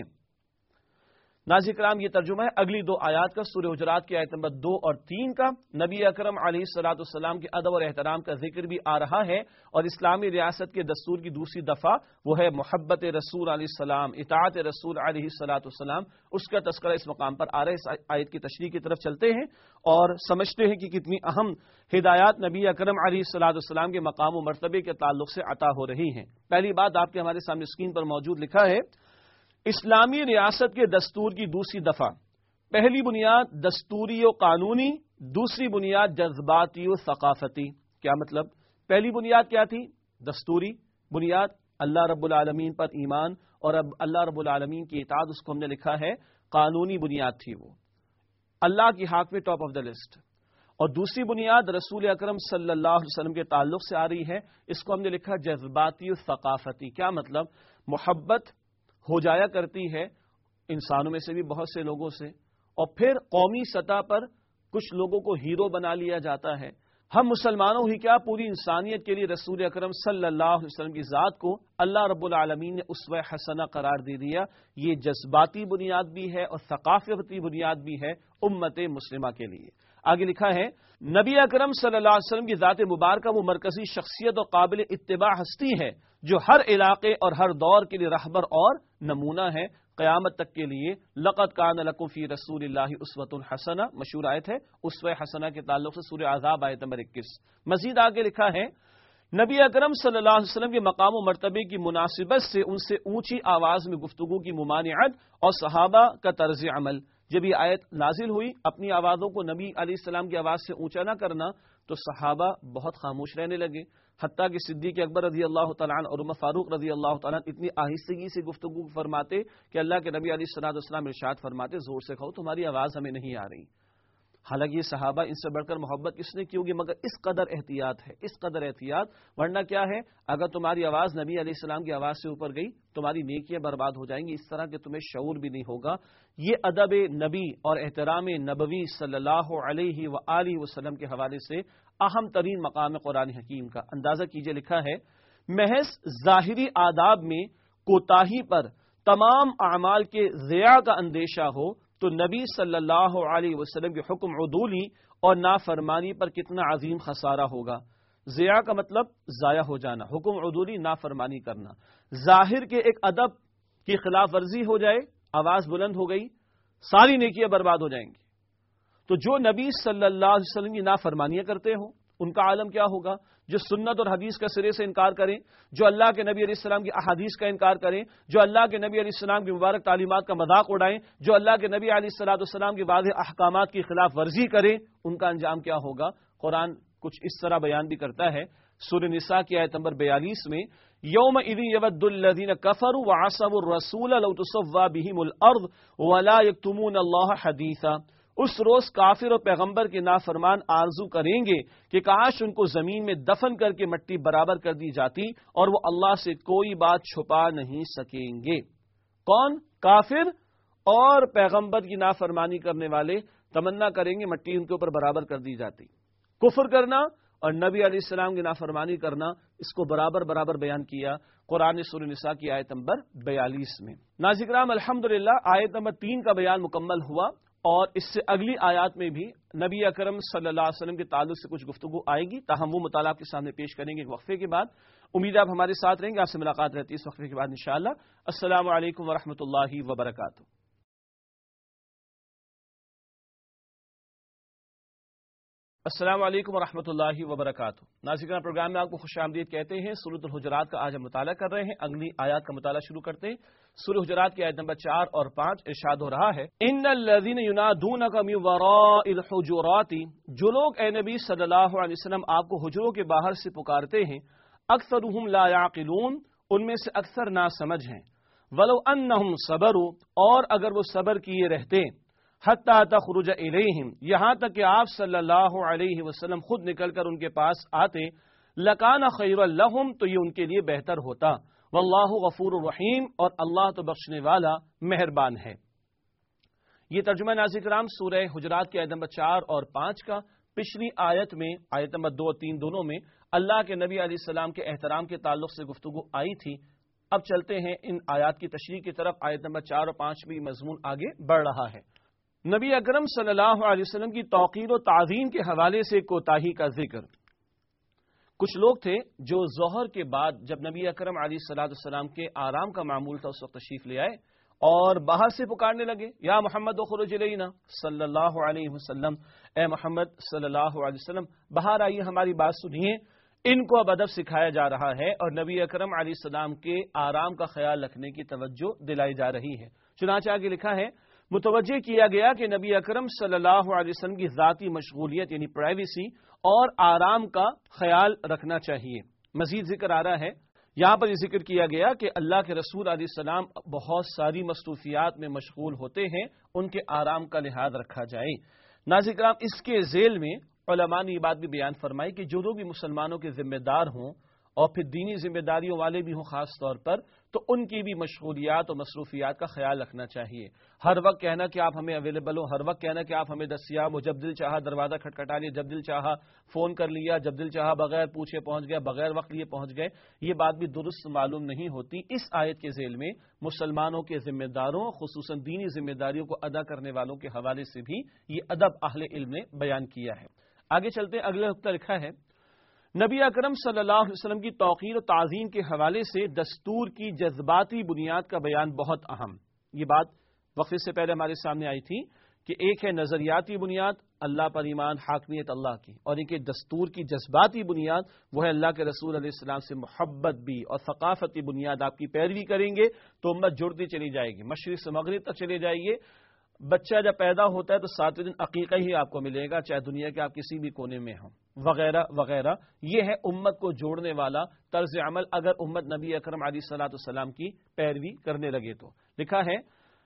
ناظرین کرام یہ ترجمہ ہے اگلی دو آیات کا سورہ حجرات کی آیت نمبر دو اور تین کا. نبی اکرم علیہ الصلوۃ والسلام کے ادب اور احترام کا ذکر بھی آ رہا ہے اور اسلامی ریاست کے دستور کی دوسری دفعہ وہ ہے محبت رسول علیہ السلام، اطاعت رسول علیہ الصلوۃ والسلام. اس کا تذکرہ اس مقام پر آ رہا ہے. اس آیت کی تشریح کی طرف چلتے ہیں اور سمجھتے ہیں کہ کتنی اہم ہدایات نبی اکرم علیہ الصلوۃ والسلام کے مقام و مرتبے کے تعلق سے عطا ہو رہی ہیں. پہلی بات آپ کے ہمارے سامنے اسکرین پر موجود لکھا ہے، اسلامی ریاست کے دستور کی دوسری دفعہ. پہلی بنیاد دستوری و قانونی، دوسری بنیاد جذباتی و ثقافتی. کیا مطلب؟ پہلی بنیاد کیا تھی؟ دستوری بنیاد، اللہ رب العالمین پر ایمان اور اب اللہ رب العالمین کی اطاعت، اس کو ہم نے لکھا ہے قانونی بنیاد تھی وہ. اللہ کی حق میں ٹاپ آف دا لسٹ. اور دوسری بنیاد رسول اکرم صلی اللہ علیہ وسلم کے تعلق سے آ رہی ہے، اس کو ہم نے لکھا جذباتی و ثقافتی. کیا مطلب؟ محبت ہو جایا کرتی ہے انسانوں میں سے بھی بہت سے لوگوں سے، اور پھر قومی سطح پر کچھ لوگوں کو ہیرو بنا لیا جاتا ہے. ہم مسلمانوں ہی کیا پوری انسانیت کے لیے رسول اکرم صلی اللہ علیہ وسلم کی ذات کو اللہ رب العالمین نے اسوہ حسنہ قرار دے دیا. یہ جذباتی بنیاد بھی ہے اور ثقافتی بنیاد بھی ہے امت مسلمہ کے لیے. آگے لکھا ہے نبی اکرم صلی اللہ علیہ وسلم کی ذات مبارکہ وہ مرکزی شخصیت اور قابل اتباع ہستی ہے جو ہر علاقے اور ہر دور کے لیے رہبر اور نمونہ ہے قیامت تک کے لیے. لقد کان لکم فی رسول اللہ اسوۃ حسنہ مشہور آیت ہے اسوہ حسنہ کے تعلق سے سورہ احزاب آیت نمبر اکیس. مزید آگے لکھا ہے نبی اکرم صلی اللہ علیہ وسلم کے مقام و مرتبے کی مناسبت سے ان سے اونچی آواز میں گفتگو کی ممانعت اور صحابہ کا طرز عمل. جب یہ آیت نازل ہوئی اپنی آوازوں کو نبی علیہ السلام کی آواز سے اونچا نہ کرنا تو صحابہ بہت خاموش رہنے لگے، حتیٰ کہ صدیق اکبر رضی اللہ تعالیٰ عنہ اور عمر فاروق رضی اللہ تعالیٰ عنہ اتنی آہستگی سے گفتگو فرماتے کہ اللہ کے نبی علیہ الصلوۃ والسلام ارشاد فرماتے زور سے کہو تمہاری آواز ہمیں نہیں آ رہی. حالانکہ یہ صحابہ ان سے بڑھ کر محبت کس نے کی ہوگی مگر اس قدر احتیاط ہے، اس قدر احتیاط. ورنہ کیا ہے اگر تمہاری آواز نبی علیہ السلام کی آواز سے اوپر گئی تمہاری نیکیاں برباد ہو جائیں گی، اس طرح کہ تمہیں شعور بھی نہیں ہوگا. یہ ادب نبی اور احترام نبوی صلی اللہ علیہ وآلہ وسلم کے حوالے سے اہم ترین مقام قرآن حکیم کا. اندازہ کیجئے لکھا ہے محض ظاہری آداب میں کوتاہی پر تمام اعمال کے ضیاع کا اندیشہ ہو تو نبی صلی اللہ علیہ وسلم کے حکم عدولی اور نافرمانی پر کتنا عظیم خسارہ ہوگا. ضیاع کا مطلب ضائع ہو جانا، حکم عدولی نافرمانی کرنا. ظاہر کے ایک ادب کی خلاف ورزی ہو جائے، آواز بلند ہو گئی، ساری نیکیاں برباد ہو جائیں گی. تو جو نبی صلی اللہ علیہ وسلم کی نافرمانیاں کرتے ہوں ان کا عالم کیا ہوگا؟ جو سنت اور حدیث کا سرے سے انکار کریں، جو اللہ کے نبی علیہ السلام کی احادیث کا انکار کریں، جو اللہ کے نبی علیہ السلام کی مبارک تعلیمات کا مذاق اڑائیں، جو اللہ کے نبی علیہ الصلوۃ والسلام کی واضح احکامات کی خلاف ورزی کریں، ان کا انجام کیا ہوگا؟ قرآن کچھ اس طرح بیان بھی کرتا ہے سورہ نساء کی آیت نمبر بیالیس میں یومئذ یود الذین کفروا وعصوا الرسول لو تسوی بہم الارض ولا یکتمون اللہ حدیثا. اس روز کافر اور پیغمبر کے نافرمان آرزو کریں گے کہ کاش ان کو زمین میں دفن کر کے مٹی برابر کر دی جاتی اور وہ اللہ سے کوئی بات چھپا نہیں سکیں گے. کون؟ کافر اور پیغمبر کی نافرمانی کرنے والے تمنا کریں گے مٹی ان کے اوپر برابر کر دی جاتی. کفر کرنا اور نبی علیہ السلام کی نافرمانی کرنا اس کو برابر برابر بیان کیا قرآن سورہ نساء کی آیت نمبر بیالیس میں. ناظرین کرام الحمدللہ آیت نمبر تین کا بیان مکمل ہوا اور اس سے اگلی آیات میں بھی نبی اکرم صلی اللہ علیہ وسلم کے تعلق سے کچھ گفتگو آئے گی، تاہم وہ مطالعہ آپ کے سامنے پیش کریں گے ایک وقفے کے بعد. امید ہے آپ ہمارے ساتھ رہیں گے، آپ سے ملاقات رہتی ہے اس وقفے کے بعد انشاءاللہ. السلام علیکم ورحمۃ اللہ وبرکاتہ. السلام علیکم ورحمۃ اللہ وبرکاتہ. ناظرین پروگرام میں آپ کو خوش آمدید کہتے ہیں. سورۃ الحجرات کا آج ہم مطالعہ کر رہے ہیں. اگلی آیات کا مطالعہ شروع کرتے ہیں. سورہ حجرات کی آیت نمبر چار اور پانچ ارشاد ہو رہا ہے ان الذین ینادونک من وراء الحجرات، جو لوگ اے نبی صلی اللہ علیہ وسلم آپ کو حجروں کے باہر سے پکارتے ہیں، اکثرهم لا یعقلون، ان میں سے اکثر نا سمجھ ہیں، ولو انہم صبروا، اور اگر وہ صبر کیے رہتے، حتی تخرج الیہم، یہاں تک کہ آپ صلی اللہ علیہ وسلم خود نکل کر ان کے پاس آتے، لکان خیر لہم، تو یہ ان کے لیے بہتر ہوتا، واللہ غفور الرحیم، اور اللہ تو بخشنے والا مہربان ہے. یہ ترجمہ ناظرین کرام سورہ حجرات کی آیت نمبر چار اور پانچ کا. پچھلی آیت میں آیت نمبر دو اور تین دونوں میں اللہ کے نبی علیہ السلام کے احترام کے تعلق سے گفتگو آئی تھی. اب چلتے ہیں ان آیات کی تشریح کی طرف. آیت نمبر چار اور پانچ میں مضمون آگے بڑھ رہا ہے. نبی اکرم صلی اللہ علیہ وسلم کی توقیر و تعظیم کے حوالے سے کوتاہی کا ذکر. کچھ لوگ تھے جو ظہر کے بعد جب نبی اکرم علیہ الصلوۃ والسلام کے آرام کا معمول تھا اس وقت تشریف لے آئے اور باہر سے پکارنے لگے، یا محمد اخرج الینا صلی اللہ علیہ وسلم، اے محمد صلی اللہ علیہ وسلم باہر آئیے، ہماری بات سنیے. ان کو اب ادب سکھایا جا رہا ہے اور نبی اکرم علیہ السلام کے آرام کا خیال رکھنے کی توجہ دلائی جا رہی ہے. چنانچہ آگے لکھا ہے متوجہ کیا گیا کہ نبی اکرم صلی اللہ علیہ وسلم کی ذاتی مشغولیت یعنی پرائیویسی اور آرام کا خیال رکھنا چاہیے. مزید ذکر آ رہا ہے یہاں پر یہ ذکر کیا گیا کہ اللہ کے رسول علیہ السلام بہت ساری مصروفیات میں مشغول ہوتے ہیں، ان کے آرام کا لحاظ رکھا جائے۔ ناظرین کرام، اس کے ذیل میں علماء نے یہ بات بھی بیان فرمائی کہ جو لوگ بھی مسلمانوں کے ذمہ دار ہوں اور پھر دینی ذمہ داریوں والے بھی ہوں خاص طور پر، تو ان کی بھی مشغولیات اور مصروفیات کا خیال رکھنا چاہیے۔ ہر وقت کہنا کہ آپ ہمیں اویلیبل ہو، ہر وقت کہنا کہ آپ ہمیں دستیاب ہو، جب دل چاہا دروازہ کھٹکھٹا لیا، جب دل چاہا فون کر لیا، جب دل چاہا بغیر پوچھے پہنچ گئے، بغیر وقت لیے پہنچ گئے، یہ بات بھی درست معلوم نہیں ہوتی۔ اس آیت کے ذیل میں مسلمانوں کے ذمہ داروں خصوصاً دینی ذمہ داریوں کو ادا کرنے والوں کے حوالے سے بھی یہ ادب اہل علم نے بیان کیا ہے۔ آگے چلتے ہیں، اگلے نقطہ لکھا ہے، نبی اکرم صلی اللہ علیہ وسلم کی توقیر و تعظیم کے حوالے سے دستور کی جذباتی بنیاد کا بیان بہت اہم۔ یہ بات وقفے سے پہلے ہمارے سامنے آئی تھی کہ ایک ہے نظریاتی بنیاد اللہ پر ایمان، حاکمیت اللہ کی، اور ایک ہے دستور کی جذباتی بنیاد، وہ ہے اللہ کے رسول علیہ السلام سے محبت بھی، اور ثقافتی بنیاد آپ کی پیروی کریں گے تو امت جڑتی چلی جائے گی، مشرق سے مغرب تک چلے جائیے۔ بچہ جب پیدا ہوتا ہے تو ساتویں دن عقیقہ ہی آپ کو ملے گا، چاہے دنیا کے آپ کسی بھی کونے میں ہوں، وغیرہ وغیرہ۔ یہ ہے امت کو جوڑنے والا طرز عمل اگر امت نبی اکرم علیہ الصلوۃ والسلام کی پیروی کرنے لگے تو۔ لکھا ہے،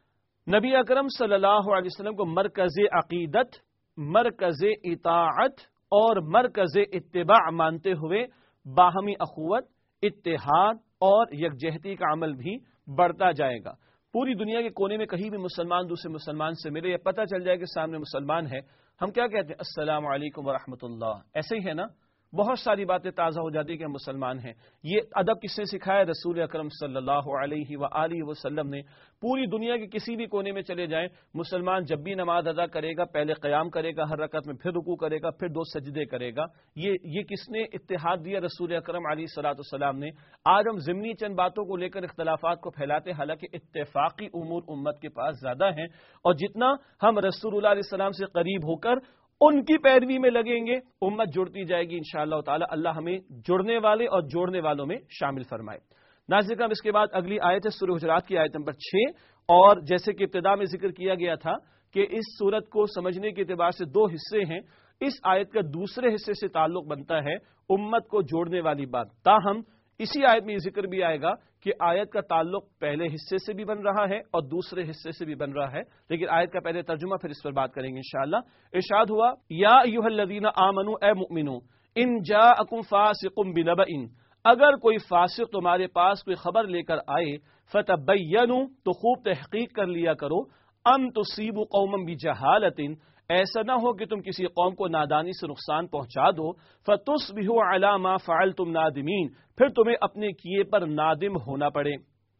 نبی اکرم صلی اللہ علیہ وسلم کو مرکز عقیدت، مرکز اطاعت اور مرکز اتباع مانتے ہوئے باہمی اخوت، اتحاد اور یکجہتی کا عمل بھی بڑھتا جائے گا۔ پوری دنیا کے کونے میں کہیں بھی مسلمان دوسرے مسلمان سے ملے یا پتہ چل جائے کہ سامنے مسلمان ہے، ہم کیا کہتے ہیں؟ السلام علیکم ورحمۃ اللہ۔ ایسے ہی ہے نا، بہت ساری باتیں تازہ ہو جاتی کہ ہم مسلمان ہیں۔ یہ ادب کس نے سکھایا؟ رسول اکرم صلی اللہ علیہ وآلہ وسلم نے۔ پوری دنیا کے کسی بھی کونے میں چلے جائیں، مسلمان جب بھی نماز ادا کرے گا پہلے قیام کرے گا ہر رکعت میں، پھر رکوع کرے گا، پھر دو سجدے کرے گا۔ یہ یہ کس نے اتحاد دیا؟ رسول اکرم علیہ الصلوۃ والسلام نے۔ آج ہم ضمنی چند باتوں کو لے کر اختلافات کو پھیلاتے، حالانکہ اتفاقی امور امت کے پاس زیادہ ہیں، اور جتنا ہم رسول اللہ علیہ السلام سے قریب ہو کر ان کی پیروی میں لگیں گے امت جڑتی جائے گی انشاءاللہ تعالی۔ اللہ ہمیں جڑنے والے اور جوڑنے والوں میں شامل فرمائے۔ ناظرین کرام، اس کے بعد اگلی آیت ہے سورہ حجرات کی آیت نمبر چھ، اور جیسے کہ ابتدا میں ذکر کیا گیا تھا کہ اس سورت کو سمجھنے کے اعتبار سے دو حصے ہیں، اس آیت کا دوسرے حصے سے تعلق بنتا ہے امت کو جوڑنے والی بات۔ تاہم اسی آیت میں یہ ذکر بھی آئے گا کہ آیت کا تعلق پہلے حصے سے بھی بن رہا ہے اور دوسرے حصے سے بھی بن رہا ہے، لیکن آیت کا پہلے ترجمہ پھر اس پر بات کریں گے انشاءاللہ۔ ارشاد ہوا، یا ایھا الذین آمنوا، اے مؤمنو، ان جاءکم فاسق بنبأ، اگر کوئی فاسق تمہارے پاس کوئی خبر لے کر آئے، فتبینوا، تو خوب تحقیق کر لیا کرو، ان تصیبوا قوما بجہالۃ، ایسا نہ ہو کہ تم کسی قوم کو نادانی سے نقصان پہنچا دو، فتصبحوا علی ما فعلتم نادمین، پھر تمہیں اپنے کیے پر نادم ہونا پڑے۔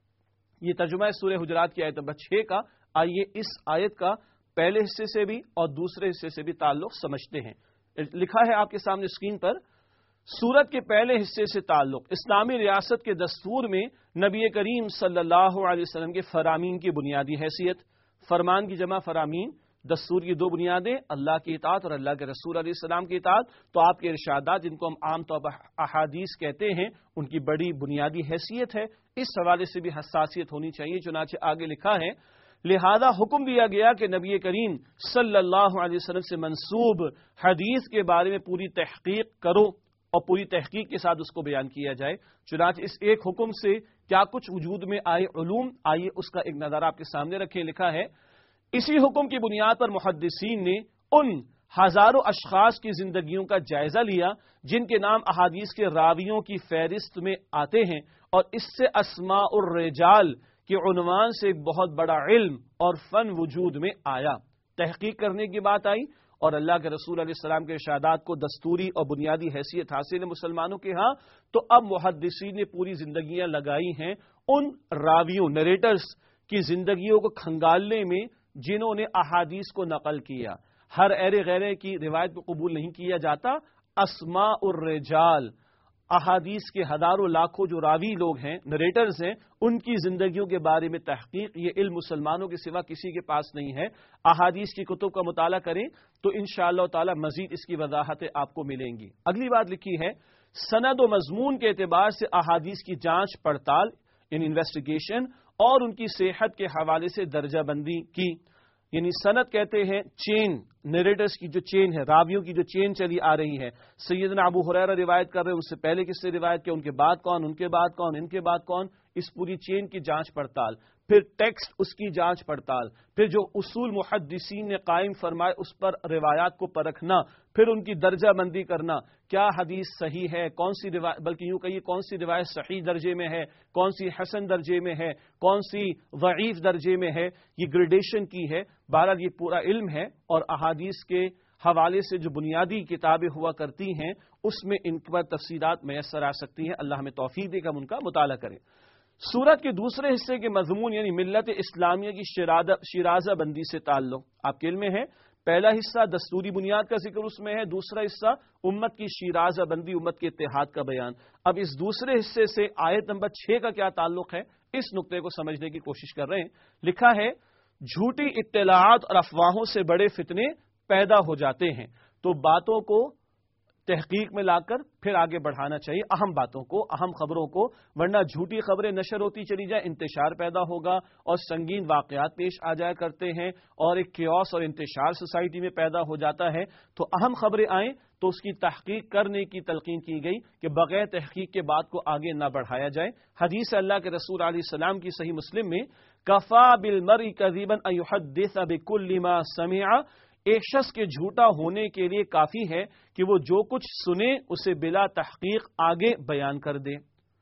یہ ترجمہ ہے سورہ حجرات کی آیت نمبر چھ کا۔ آئیے اس آیت کا پہلے حصے سے بھی اور دوسرے حصے سے بھی تعلق سمجھتے ہیں۔ لکھا ہے آپ کے سامنے اسکرین پر، سورت کے پہلے حصے سے تعلق اسلامی ریاست کے دستور میں نبی کریم صلی اللہ علیہ وسلم کے فرامین کی بنیادی حیثیت۔ فرمان کی جمع فرامین، دستور کی دو بنیادیں، اللہ کی اطاعت اور اللہ کے رسول علیہ السلام کی اطاعت۔ تو آپ کے ارشادات جن کو ہم عام طور پر احادیث کہتے ہیں، ان کی بڑی بنیادی حیثیت ہے، اس حوالے سے بھی حساسیت ہونی چاہیے۔ چنانچہ آگے لکھا ہے، لہذا حکم دیا گیا کہ نبی کریم صلی اللہ علیہ وسلم سے منسوب حدیث کے بارے میں پوری تحقیق کرو اور پوری تحقیق کے ساتھ اس کو بیان کیا جائے۔ چنانچہ اس ایک حکم سے کیا کچھ وجود میں آئے علوم، آئیے اس کا ایک نظارہ آپ کے سامنے رکھیں۔ لکھا ہے، اسی حکم کی بنیاد پر محدثین نے ان ہزاروں اشخاص کی زندگیوں کا جائزہ لیا جن کے نام احادیث کے راویوں کی فہرست میں آتے ہیں، اور اس سے اسماء الرجال کے عنوان سے ایک بہت بڑا علم اور فن وجود میں آیا۔ تحقیق کرنے کی بات آئی، اور اللہ کے رسول علیہ السلام کے ارشادات کو دستوری اور بنیادی حیثیت حاصل ہے مسلمانوں کے ہاں، تو اب محدثین نے پوری زندگیاں لگائی ہیں ان راویوں، نریٹرز کی زندگیوں کو کھنگالنے میں جنہوں نے احادیث کو نقل کیا۔ ہر ایرے غیرے کی روایت کو قبول نہیں کیا جاتا۔ اسماء الرجال، احادیث کے ہزاروں لاکھوں جو راوی لوگ ہیں، نریٹرز ہیں، ان کی زندگیوں کے بارے میں تحقیق، یہ علم مسلمانوں کے سوا کسی کے پاس نہیں ہے۔ احادیث کی کتب کا مطالعہ کریں تو انشاءاللہ تعالی مزید اس کی وضاحتیں آپ کو ملیں گی۔ اگلی بات لکھی ہے، سند و مضمون کے اعتبار سے احادیث کی جانچ پڑتال، ان انویسٹیگیشن اور ان کی صحت کے حوالے سے درجہ بندی کی۔ یعنی سند کہتے ہیں چین، نیریٹرز کی جو چین ہے، راویوں کی جو چین چلی آ رہی ہے. سیدنا ابو ہریرہ روایت کر رہے ہیں، اس سے پہلے کس سے روایت کیا، ان کے بعد کون، ان کے بعد کون، ان کے بعد کون، اس پوری چین کی جانچ پڑتال، پھر ٹیکسٹ اس کی جانچ پڑتال، پھر جو اصول محدثین نے قائم فرمائے اس پر روایات کو پرکھنا، پھر ان کی درجہ بندی کرنا، کیا حدیث صحیح ہے، کون سی روایت، بلکہ یوں کہیے کون سی روایت صحیح درجے میں ہے، کون سی حسن درجے میں ہے، کون سی ضعیف درجے میں ہے، یہ گریڈیشن کی ہے. بہرحال یہ پورا علم ہے، اور احادیث کے حوالے سے جو بنیادی کتابیں ہوا کرتی ہیں اس میں ان پر تفصیلات میسر آ سکتی ہیں. اللہ ہمیں توفیق دے کہ ہم ان کا مطالعہ کریں. سورت کے دوسرے حصے کے مضمون یعنی ملت اسلامیہ کی شیرازہ بندی سے تعلق آپ کے علم میں ہے. پہلا حصہ دستوری بنیاد کا ذکر اس میں ہے، دوسرا حصہ امت کی شیرازہ بندی، امت کے اتحاد کا بیان. اب اس دوسرے حصے سے آیت نمبر چھ کا کیا تعلق ہے، اس نقطے کو سمجھنے کی کوشش کر رہے ہیں. لکھا ہے جھوٹی اطلاعات اور افواہوں سے بڑے فتنے پیدا ہو جاتے ہیں، تو باتوں کو تحقیق میں لا کر پھر آگے بڑھانا چاہیے، اہم باتوں کو، اہم خبروں کو، ورنہ جھوٹی خبریں نشر ہوتی چلی جائیں، انتشار پیدا ہوگا اور سنگین واقعات پیش آ جایا کرتے ہیں اور ایک کیوس اور انتشار سوسائٹی میں پیدا ہو جاتا ہے. تو اہم خبریں آئیں تو اس کی تحقیق کرنے کی تلقین کی گئی کہ بغیر تحقیق کے بات کو آگے نہ بڑھایا جائے. حدیث اللہ کے رسول علیہ السلام کی صحیح مسلم میں کفا بالمرء کذبا ان یحدث بکل ما سمع، ایک شخص کے جھوٹا ہونے کے لیے کافی ہے کہ وہ جو کچھ سنے اسے بلا تحقیق آگے بیان کر دے.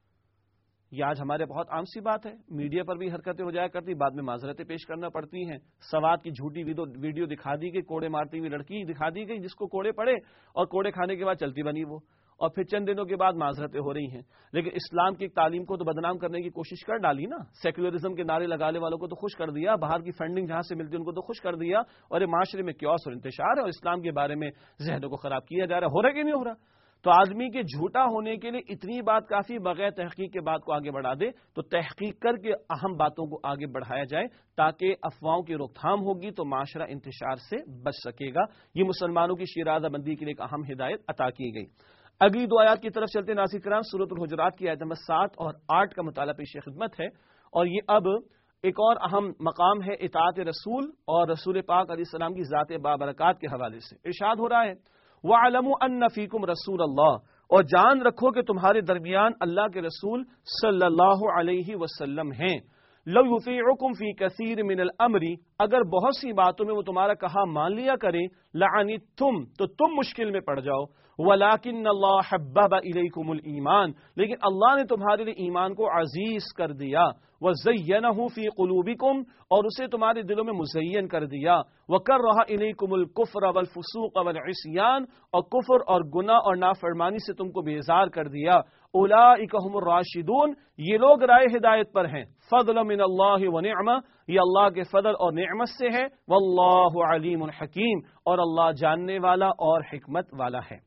یہ آج ہمارے بہت عام سی بات ہے، میڈیا پر بھی حرکتیں ہو جایا کرتی، بعد میں معذرتیں پیش کرنا پڑتی ہیں. سوات کی جھوٹی ویڈیو دکھا دی گئی، کوڑے مارتی ہوئی لڑکی دکھا دی گئی جس کو کوڑے پڑے اور کوڑے کھانے کے بعد چلتی بنی وہ، اور پھر چند دنوں کے بعد معذرتیں ہو رہی ہیں. لیکن اسلام کی تعلیم کو تو بدنام کرنے کی کوشش کر ڈالی نا، سیکولرزم کے نعرے لگانے والوں کو تو خوش کر دیا، باہر کی فنڈنگ جہاں سے ملتی ہے ان کو تو خوش کر دیا، اور یہ معاشرے میں کیوس اور انتشار ہے اور اسلام کے بارے میں ذہنوں کو خراب کیا جا رہا ہے. ہو رہا کہ نہیں ہو رہا؟ تو آدمی کے جھوٹا ہونے کے لیے اتنی بات کافی، بغیر تحقیق کے بات کو آگے بڑھا دے. تو تحقیق کر کے اہم باتوں کو آگے بڑھایا جائے تاکہ افواہوں کی روک تھام ہوگی تو معاشرہ انتشار سے بچ سکے گا. یہ مسلمانوں کی شیرازہ بندی کے لیے ایک اہم ہدایت عطا کی گئی. اگلی دو آیات کی طرف چلتے ہیں ناظرین کرام. سورۃ الحجرات کی آیت نمبر سات اور آٹھ کا مطالعہ پیش خدمت ہے، اور یہ اب ایک اور اہم مقام ہے اطاعت رسول اور رسول پاک علیہ السلام کی ذات بابرکات کے حوالے سے. ارشاد ہو رہا ہے وَاعْلَمُوا أَنَّ فِيكُمْ رَسُولَ اللَّهِ، اور جان رکھو کہ تمہارے درمیان اللہ کے رسول صلی اللہ علیہ وسلم ہیں. لَوْ يُطِيعُكُمْ فِي كَثِيرٍ مِّنَ الْأَمْرِ، اگر بہت سی باتوں میں وہ تمہارا کہا مان لیا کریں، لَعَنِتُّمْ تو تم مشکل میں پڑ جاؤ. وَلَٰكِنَّ اللَّهَ حَبَّبَ إِلَيْكُمُ الْإِيمَانَ، لیکن اللہ نے تمہارے لیے ایمان کو عزیز کر دیا. وَزَيَّنَهُ فِي قُلُوبِكُمْ، اور اسے تمہارے دلوں میں مزین کر دیا. وَكَرَّهَ إِلَيْكُمُ الْكُفْرَ وَالْفُسُوقَ وَالْعِصْيَانَ، اور کفر اور گناہ اور نافرمانی سے تم کو بیزار کر دیا. اولئک هم الراشدون، یہ لوگ رائے ہدایت پر ہیں. فضل من اللہ ونعمہ، یہ اللہ کے فضل اور نعمت سے ہے. واللہ علیم حکیم، اور اللہ جاننے والا اور حکمت والا ہے.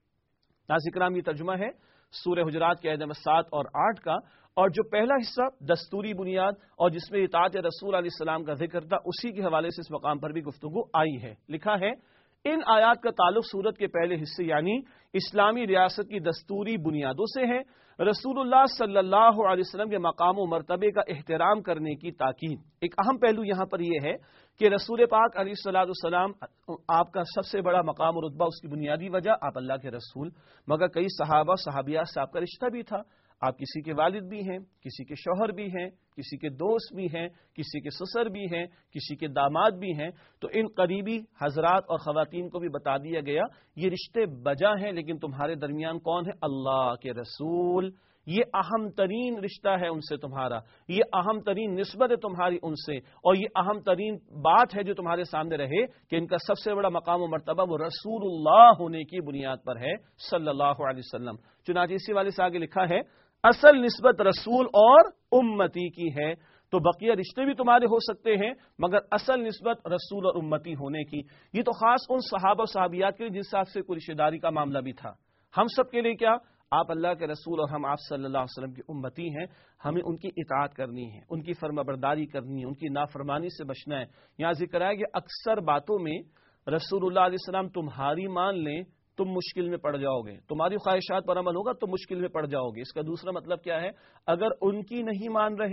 ناظرین کرام یہ ترجمہ ہے سورہ حجرات کے آیت نمبر سات اور آٹھ کا، اور جو پہلا حصہ دستوری بنیاد اور جس میں اطاعت رسول علیہ السلام کا ذکر تھا اسی کے حوالے سے اس مقام پر بھی گفتگو آئی ہے. لکھا ہے ان آیات کا تعلق سورت کے پہلے حصے یعنی اسلامی ریاست کی دستوری بنیادوں سے ہے. رسول اللہ صلی اللہ علیہ وسلم کے مقام و مرتبے کا احترام کرنے کی تاکید. ایک اہم پہلو یہاں پر یہ ہے کہ رسول پاک علیہ الصلوۃ والسلام آپ کا سب سے بڑا مقام و رتبہ، اس کی بنیادی وجہ آپ اللہ کے رسول، مگر کئی صحابہ صحابیات سے آپ کا رشتہ بھی تھا. آپ کسی کے والد بھی ہیں، کسی کے شوہر بھی ہیں، کسی کے دوست بھی ہیں، کسی کے سسر بھی ہیں، کسی کے داماد بھی ہیں. تو ان قریبی حضرات اور خواتین کو بھی بتا دیا گیا یہ رشتے بجا ہیں، لیکن تمہارے درمیان کون ہے؟ اللہ کے رسول. یہ اہم ترین رشتہ ہے ان سے تمہارا، یہ اہم ترین نسبت ہے تمہاری ان سے، اور یہ اہم ترین بات ہے جو تمہارے سامنے رہے کہ ان کا سب سے بڑا مقام و مرتبہ وہ رسول اللہ ہونے کی بنیاد پر ہے صلی اللہ علیہ وسلم. چنانچہ اسی والے سے آگے لکھا ہے اصل نسبت رسول اور امتی کی ہے. تو بقیہ رشتے بھی تمہارے ہو سکتے ہیں مگر اصل نسبت رسول اور امتی ہونے کی. یہ تو خاص ان صحابہ و صحابیات کے لیے جس حساب سے کوئی رشتہ داری کا معاملہ بھی تھا. ہم سب کے لیے کیا؟ آپ اللہ کے رسول اور ہم آپ صلی اللہ علیہ وسلم کی امتی ہیں، ہمیں ان کی اطاعت کرنی ہے، ان کی فرما برداری کرنی ہے، ان کی نافرمانی سے بچنا ہے. یہاں ذکر ہے کہ اکثر باتوں میں رسول اللہ علیہ السلام تمہاری مان لیں تم مشکل میں پڑ جاؤ گے، تمہاری خواہشات پر عمل ہوگا تو مشکل میں پڑ جاؤ گے. اس کا دوسرا مطلب کیا ہے؟ اگر ان کی نہیں مان رہے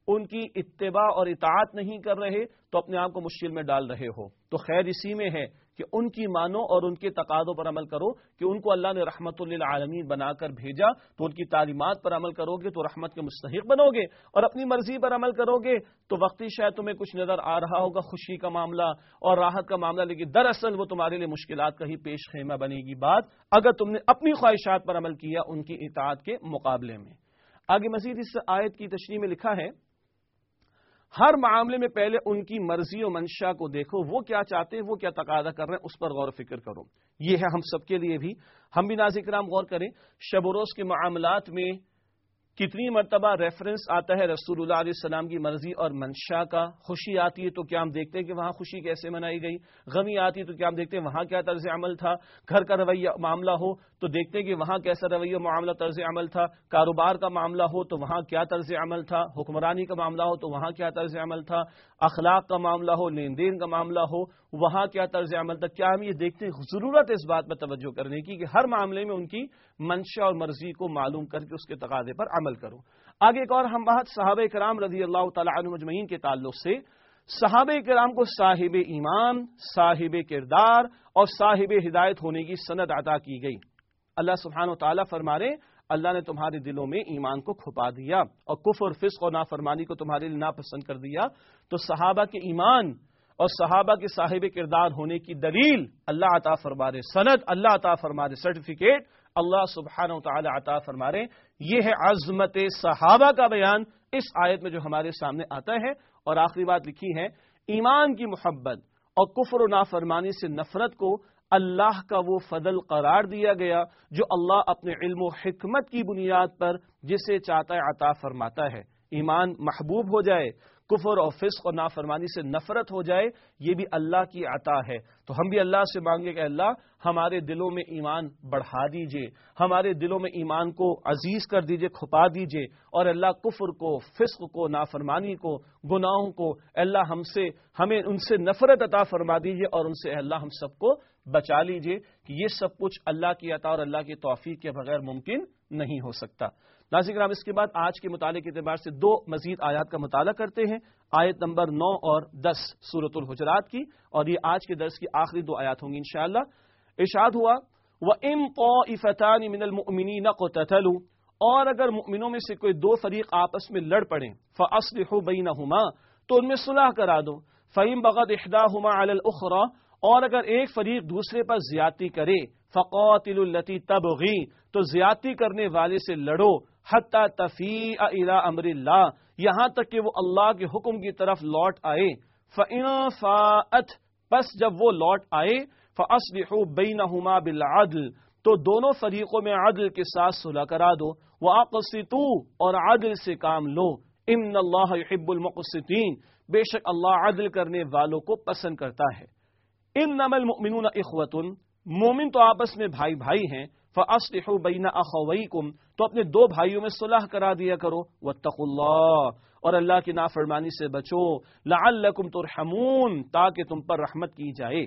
ان کی اتباع اور اطاعت نہیں کر رہے تو اپنے آپ کو مشکل میں ڈال رہے ہو. تو خیر اسی میں ہے کہ ان کی مانو اور ان کے تقاضوں پر عمل کرو کہ ان کو اللہ نے رحمت للعالمین بنا کر بھیجا، تو ان کی تعلیمات پر عمل کرو گے تو رحمت کے مستحق بنو گے، اور اپنی مرضی پر عمل کرو گے تو وقتی شاید تمہیں کچھ نظر آ رہا ہوگا خوشی کا معاملہ اور راحت کا معاملہ، لیکن دراصل وہ تمہارے لیے مشکلات کا ہی پیش خیمہ بنے گی بات اگر تم نے اپنی خواہشات پر عمل کیا ان کی اطاعت کے مقابلے میں. آگے مزید اس آیت کی تشریح میں لکھا ہے ہر معاملے میں پہلے ان کی مرضی و منشا کو دیکھو، وہ کیا چاہتے ہیں، وہ کیا تقاضا کر رہے ہیں، اس پر غور و فکر کرو. یہ ہے ہم سب کے لیے بھی. ہم بھی ناظرین کرام غور کریں شب و روز کے معاملات میں کتنی مرتبہ ریفرنس آتا ہے رسول اللہ علیہ السلام کی مرضی اور منشا کا. خوشی آتی ہے تو کیا ہم دیکھتے ہیں کہ وہاں خوشی کیسے منائی گئی، غمی آتی ہے تو کیا ہم دیکھتے ہیں وہاں کیا طرز عمل تھا، گھر کا رویہ معاملہ ہو تو دیکھتے ہیں کہ وہاں کیسا رویہ معاملہ طرز عمل تھا، کاروبار کا معاملہ ہو تو وہاں کیا طرز عمل تھا، حکمرانی کا معاملہ ہو تو وہاں کیا طرز عمل تھا، اخلاق کا معاملہ ہو، لین دین کا معاملہ ہو وہاں کیا طرز عمل تھا. کیا ہم یہ دیکھتے ہیں؟ ضرورت ہے اس بات پر توجہ کرنے کی کہ ہر معاملے میں ان کی منشا اور مرضی کو معلوم کر کے اس کے تقاضے پر عمل کرو. آگے ایک اور ہم بات صحابہ کرام رضی اللہ تعالی عنہم اجمعین کے تعلق سے. صحابہ کرام کو صاحب ایمان، صاحب کردار اور صاحب ہدایت ہونے کی سند عطا کی گئی. اللہ سبحانہ و تعالیٰ فرما رہے اللہ نے تمہارے دلوں میں ایمان کو کھپا دیا اور کفر، فسق اور نافرمانی کو تمہارے لیے ناپسند کر دیا. تو صحابہ کے ایمان اور صحابہ کے صاحب کردار ہونے کی دلیل اللہ عطا فرما رہے، سند اللہ عطا فرما رہے، سرٹیفکیٹ اللہ سبحانہ و تعالی عطا فرما رہے. یہ ہے عظمت صحابہ کا بیان اس آیت میں جو ہمارے سامنے آتا ہے. اور آخری بات لکھی ہے ایمان کی محبت اور کفر و نافرمانی سے نفرت کو اللہ کا وہ فضل قرار دیا گیا جو اللہ اپنے علم و حکمت کی بنیاد پر جسے چاہتا ہے عطا فرماتا ہے. ایمان محبوب ہو جائے، کفر اور فسق اور نافرمانی سے نفرت ہو جائے، یہ بھی اللہ کی عطا ہے. تو ہم بھی اللہ سے مانگے کہ اللہ ہمارے دلوں میں ایمان بڑھا دیجئے، ہمارے دلوں میں ایمان کو عزیز کر دیجئے، کھپا دیجئے، اور اللہ کفر کو، فسق کو، نافرمانی کو، گناہوں کو اللہ ہم سے ہمیں ان سے نفرت عطا فرما دیجئے اور ان سے اللہ ہم سب کو بچا لیجئے کہ یہ سب کچھ اللہ کی عطا اور اللہ کی توفیق کے بغیر ممکن نہیں ہو سکتا. ناظرین کرام اس کے بعد آج کے مطالعے کے اعتبار سے دو مزید آیات کا مطالعہ کرتے ہیں، آیت نمبر نو اور دس سورۃ الحجرات کی، اور یہ آج کے درس کی آخری دو آیات ہوں گی انشاءاللہ. ارشاد ہوا وَإِن طَائِفَتَانِ مِنَ الْمُؤْمِنِينَ اقْتَتَلُوا، اور اگر مؤمنوں میں سے کوئی دو فریق آپس میں لڑ پڑیں فَأَصْلِحُوا بَيْنَهُمَا، تو ان میں صلح کرا دو. فَإِن بَغَتْ إِحْدَاهُمَا عَلَى الْأُخْرَى، اور اگر ایک فریق دوسرے پر زیادتی کرے فَقَاتِلُوا الَّتِي تَبْغِي، تو زیادتی کرنے والے سے لڑو حَتَّى تَفِيءَ إِلَىٰ أَمْرِ اللَّهِ، یہاں تک کہ وہ اللہ کے حکم کی طرف لوٹ آئے. فَإِن فَاءَتْ، پس جب وہ لوٹ آئے فَأَصْلِحُوا بَيْنَهُمَا بِالْعَدْلِ، تو دونوں فریقوں میں عدل کے ساتھ صلح کرا دو. وَأَقْسِطُوا، اور عدل سے کام لو. إِنَّ اللَّهَ يُحِبُّ الْمُقْسِطِينَ، بے شک اللہ عدل کرنے والوں کو پسند کرتا ہے. إِنَّمَا الْمُؤْمِنُونَ إِخْوَةٌ، مومن تو آپس میں بھائی بھائی ہیں. فَأَصْلِحُوا بَيْنَ أَخَوَيْكُمْ، تو اپنے دو بھائیوں میں صلح کرا دیا کرو. وَاتَّقُوا اللَّهَ، اور اللہ کی نافرمانی سے بچو. لَعَلَّكُمْ تُرْحَمُونَ، تاکہ تم پر رحمت کی جائے.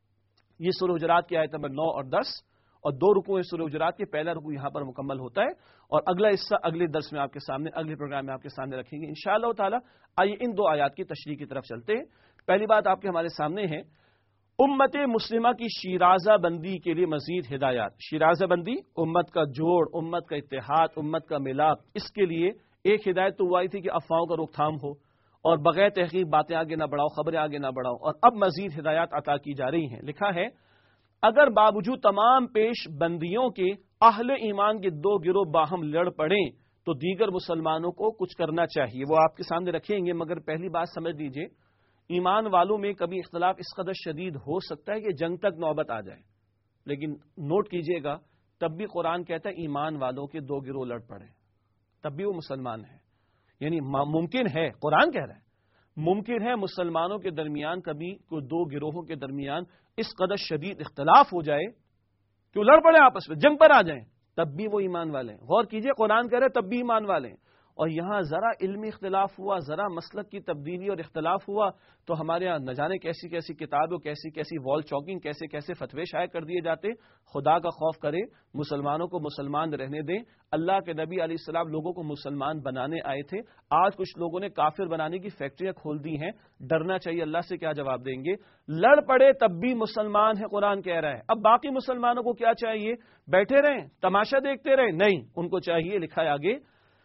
یہ سورہ حجرات کی آیت نمبر نو اور دس، اور دو رکوع ہیں سورہ حجرات کے. پہلا رکوع یہاں پر مکمل ہوتا ہے اور اگلا حصہ اگلے درس میں آپ کے سامنے، اگلے پروگرام میں آپ کے سامنے رکھیں گے انشاءاللہ تعالی. آئیے ان دو آیات کی تشریح کی طرف چلتے ہیں. پہلی بات آپ کے ہمارے سامنے ہے امت مسلمہ کی شیرازہ بندی کے لیے مزید ہدایات. شیرازہ بندی، امت کا جوڑ، امت کا اتحاد، امت کا ملاپ، اس کے لیے ایک ہدایت تو وہ آئی تھی کہ افواہوں کا روک تھام ہو اور بغیر تحقیق باتیں آگے نہ بڑھاؤ، خبریں آگے نہ بڑھاؤ، اور اب مزید ہدایات عطا کی جا رہی ہیں. لکھا ہے اگر باوجود تمام پیش بندیوں کے اہل ایمان کے دو گروہ باہم لڑ پڑیں تو دیگر مسلمانوں کو کچھ کرنا چاہیے. وہ آپ کے سامنے رکھیں گے، مگر پہلی بات سمجھ لیجئے ایمان والوں میں کبھی اختلاف اس قدر شدید ہو سکتا ہے کہ جنگ تک نوبت آ جائے، لیکن نوٹ کیجئے گا تب بھی قرآن کہتا ہے ایمان والوں کے دو گروہ لڑ پڑے تب بھی وہ مسلمان ہیں. یعنی ممکن ہے، قرآن کہہ رہا ہے ممکن ہے مسلمانوں کے درمیان کبھی کوئی دو گروہوں کے درمیان اس قدر شدید اختلاف ہو جائے کہ وہ لڑ پڑے آپس میں، جنگ پر آ جائیں، تب بھی وہ ایمان والے ہیں. غور کیجئے قرآن کہہ رہے تب بھی ایمان والے ہیں. اور یہاں ذرا علمی اختلاف ہوا، ذرا مسلک کی تبدیلی اور اختلاف ہوا تو ہمارے یہاں نہ جانے کیسی کیسی کتابیں، کیسی کیسی وال چاکنگ، کیسے کیسے فتوے شائع کر دیے جاتے۔ خدا کا خوف کرے، مسلمانوں کو مسلمان رہنے دیں۔ اللہ کے نبی علیہ السلام لوگوں کو مسلمان بنانے آئے تھے، آج کچھ لوگوں نے کافر بنانے کی فیکٹریاں کھول دی ہیں۔ ڈرنا چاہیے، اللہ سے کیا جواب دیں گے؟ لڑ پڑے تب بھی مسلمان ہے، قرآن کہہ رہا ہے۔ اب باقی مسلمانوں کو کیا چاہیے؟ بیٹھے رہیں، تماشا دیکھتے رہیں؟ نہیں، ان کو چاہیے، لکھا ہے آگے،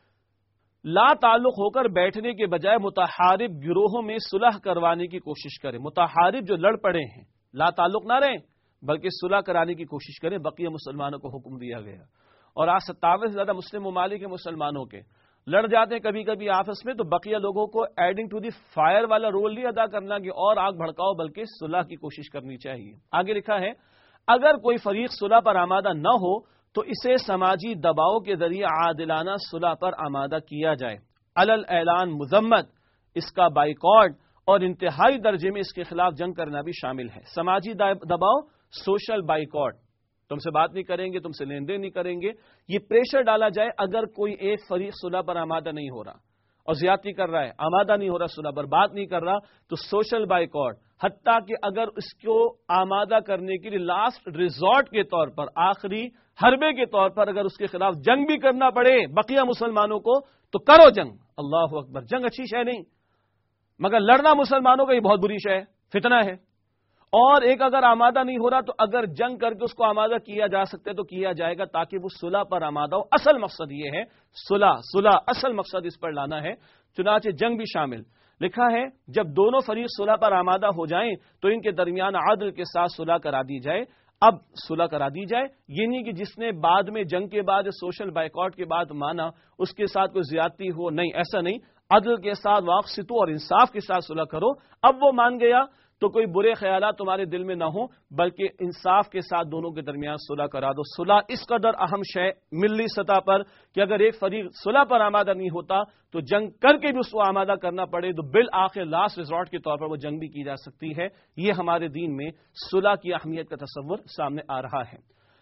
لا تعلق ہو کر بیٹھنے کے بجائے متحارب گروہوں میں صلح کروانے کی کوشش کریں۔ متحارب جو لڑ پڑے ہیں لا تعلق نہ رہیں بلکہ صلح کرانے کی کوشش کریں۔ بقیہ مسلمانوں کو حکم دیا گیا، اور آج ستاون سے زیادہ مسلم ممالک ہیں مسلمانوں کے، لڑ جاتے ہیں کبھی کبھی آپس میں، تو بقیہ لوگوں کو ایڈنگ ٹو دی فائر والا رول نہیں ادا کرنا کہ اور آگ بھڑکاؤ، بلکہ صلح کی کوشش کرنی چاہیے۔ آگے لکھا ہے، اگر کوئی فریق صلح پر آمادہ نہ ہو تو اسے سماجی دباؤ کے ذریعے عادلانہ صلح پر آمادہ کیا جائے۔ علل اعلان مذمت، اس کا بائیکاٹ اور انتہائی درجے میں اس کے خلاف جنگ کرنا بھی شامل ہے۔ سماجی دباؤ، سوشل بائیکاٹ، تم سے بات نہیں کریں گے، تم سے لین دین نہیں کریں گے، یہ پریشر ڈالا جائے۔ اگر کوئی ایک فریق صلح پر آمادہ نہیں ہو رہا اور زیادتی کر رہا ہے، آمادہ نہیں ہو رہا صلح پر، بات نہیں کر رہا، تو سوشل بائیکاٹ، حتیٰ کہ اگر اس کو آمادہ کرنے کے لیے لاسٹ ریزورٹ کے طور پر، آخری حربے کے طور پر اگر اس کے خلاف جنگ بھی کرنا پڑے بقیہ مسلمانوں کو، تو کرو جنگ۔ اللہ اکبر، جنگ اچھی شے نہیں، مگر لڑنا مسلمانوں کا یہ بہت بری شے ہے، فتنہ ہے۔ اور ایک اگر آمادہ نہیں ہو رہا تو اگر جنگ کر کے اس کو آمادہ کیا جا سکتا ہے تو کیا جائے گا، تاکہ وہ صلح پر آمادہ ہو۔ اصل مقصد یہ ہے، صلح صلح اصل مقصد اس پر لانا ہے، چنانچہ جنگ بھی شامل۔ لکھا ہے، جب دونوں فریق صلح پر آمادہ ہو جائیں تو ان کے درمیان عدل کے ساتھ صلح کرا دی جائے۔ اب صلح کرا دی جائے، یہ نہیں کہ جس نے بعد میں جنگ کے بعد سوشل بائیکاٹ کے بعد مانا اس کے ساتھ کوئی زیادتی ہو، نہیں، ایسا نہیں۔ عدل کے ساتھ واقستو اور انصاف کے ساتھ صلح کرو۔ اب وہ مان گیا تو کوئی برے خیالات تمہارے دل میں نہ ہوں، بلکہ انصاف کے ساتھ دونوں کے درمیان صلح کرا دو۔ صلح اس قدر اہم شے ملی سطح پر کہ اگر ایک فریق صلح پر آمادہ نہیں ہوتا تو جنگ کر کے بھی اس کو آمادہ کرنا پڑے تو بالآخر لاسٹ ریزورٹ کے طور پر وہ جنگ بھی کی جا سکتی ہے۔ یہ ہمارے دین میں صلح کی اہمیت کا تصور سامنے آ رہا ہے۔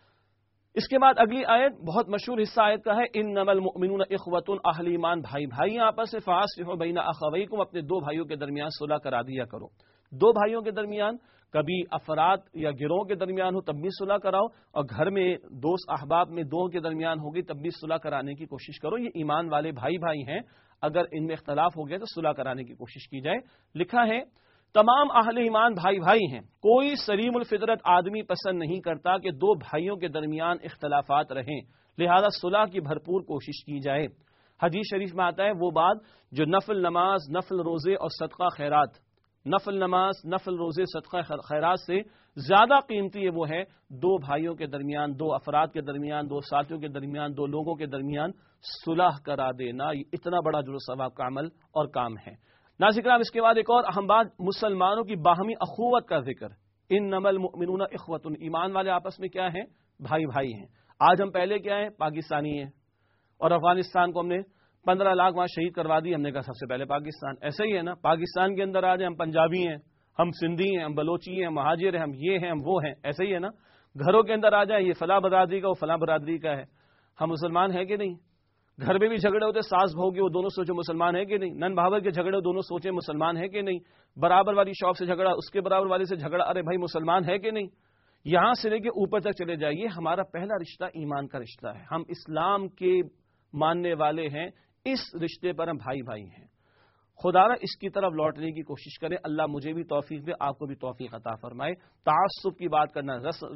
اس کے بعد اگلی آیت، بہت مشہور حصہ آیت کا ہے، انما المؤمنون اخوۃ، اہل ایمان بھائی بھائی آپس میں، فاصلحوا بین اخویکم، اپنے دو بھائیوں کے درمیان صلح کرا دیا کرو۔ دو بھائیوں کے درمیان، کبھی افراد یا گروہ کے درمیان ہو تب بھی صلح کراؤ، اور گھر میں دوست احباب میں دو کے درمیان ہوگی تب بھی صلح کرانے کی کوشش کرو۔ یہ ایمان والے بھائی بھائی ہیں، اگر ان میں اختلاف ہو گیا تو صلح کرانے کی کوشش کی جائے۔ لکھا ہے، تمام اہل ایمان بھائی بھائی ہیں، کوئی سلیم الفطرت آدمی پسند نہیں کرتا کہ دو بھائیوں کے درمیان اختلافات رہیں، لہذا صلح کی بھرپور کوشش کی جائے۔ حدیث شریف میں آتا ہے وہ بات جو نفل نماز، نفل روزے اور صدقہ خیرات، نفل نماز، نفل روزے، صدقہ خیرات سے زیادہ قیمتی ہے، وہ ہے دو بھائیوں کے درمیان، دو افراد کے درمیان، دو ساتھیوں کے درمیان، دو لوگوں کے درمیان صلح کرا دینا۔ یہ اتنا بڑا جرم ثواب کا عمل اور کام ہے۔ ناظرین کرام، اس کے بعد ایک اور اہم بات، مسلمانوں کی باہمی اخوت کا ذکر۔ انما المؤمنون اخوۃ، ایمان والے آپس میں کیا ہیں؟ بھائی بھائی ہیں۔ آج ہم پہلے کیا ہیں؟ پاکستانی ہیں، اور افغانستان کو ہم نے پندرہ لاکھ وہاں شہید کروا دی، ہم نے کہا سب سے پہلے پاکستان۔ ایسا ہی ہے نا، پاکستان کے اندر آ جائیں، ہم پنجابی ہیں، ہم سندھی ہیں، ہم بلوچی ہیں، ہم مہاجر ہیں، ہم یہ ہیں، ہم وہ ہیں، ایسا ہی ہے نا۔ گھروں کے اندر آ جائیں، یہ فلاں برادری کا، وہ فلاں برادری کا ہے۔ ہم مسلمان ہیں کہ نہیں؟ گھر میں بھی جھگڑے ہوتے، ساس بہو کے، وہ دونوں سوچے مسلمان ہے کہ نہیں؟ نن بھاور کے جھگڑے، دونوں سوچے مسلمان ہے کہ نہیں؟ برابر والی شاپ سے جھگڑا، اس کے برابر والے سے جھگڑا، ارے بھائی مسلمان ہے کہ نہیں؟ یہاں سے لے کے اوپر تک چلے جائیے، ہمارا پہلا رشتہ ایمان کا رشتہ ہے، ہم اسلام کے ماننے والے ہیں، اس رشتے پر ہم بھائی بھائی ہیں۔ خدا را اس کی طرف لوٹنے کی کوشش کریں، اللہ مجھے بھی توفیق دے، آپ کو بھی توفیق عطا فرمائے۔ تعصب کی بات کرنا،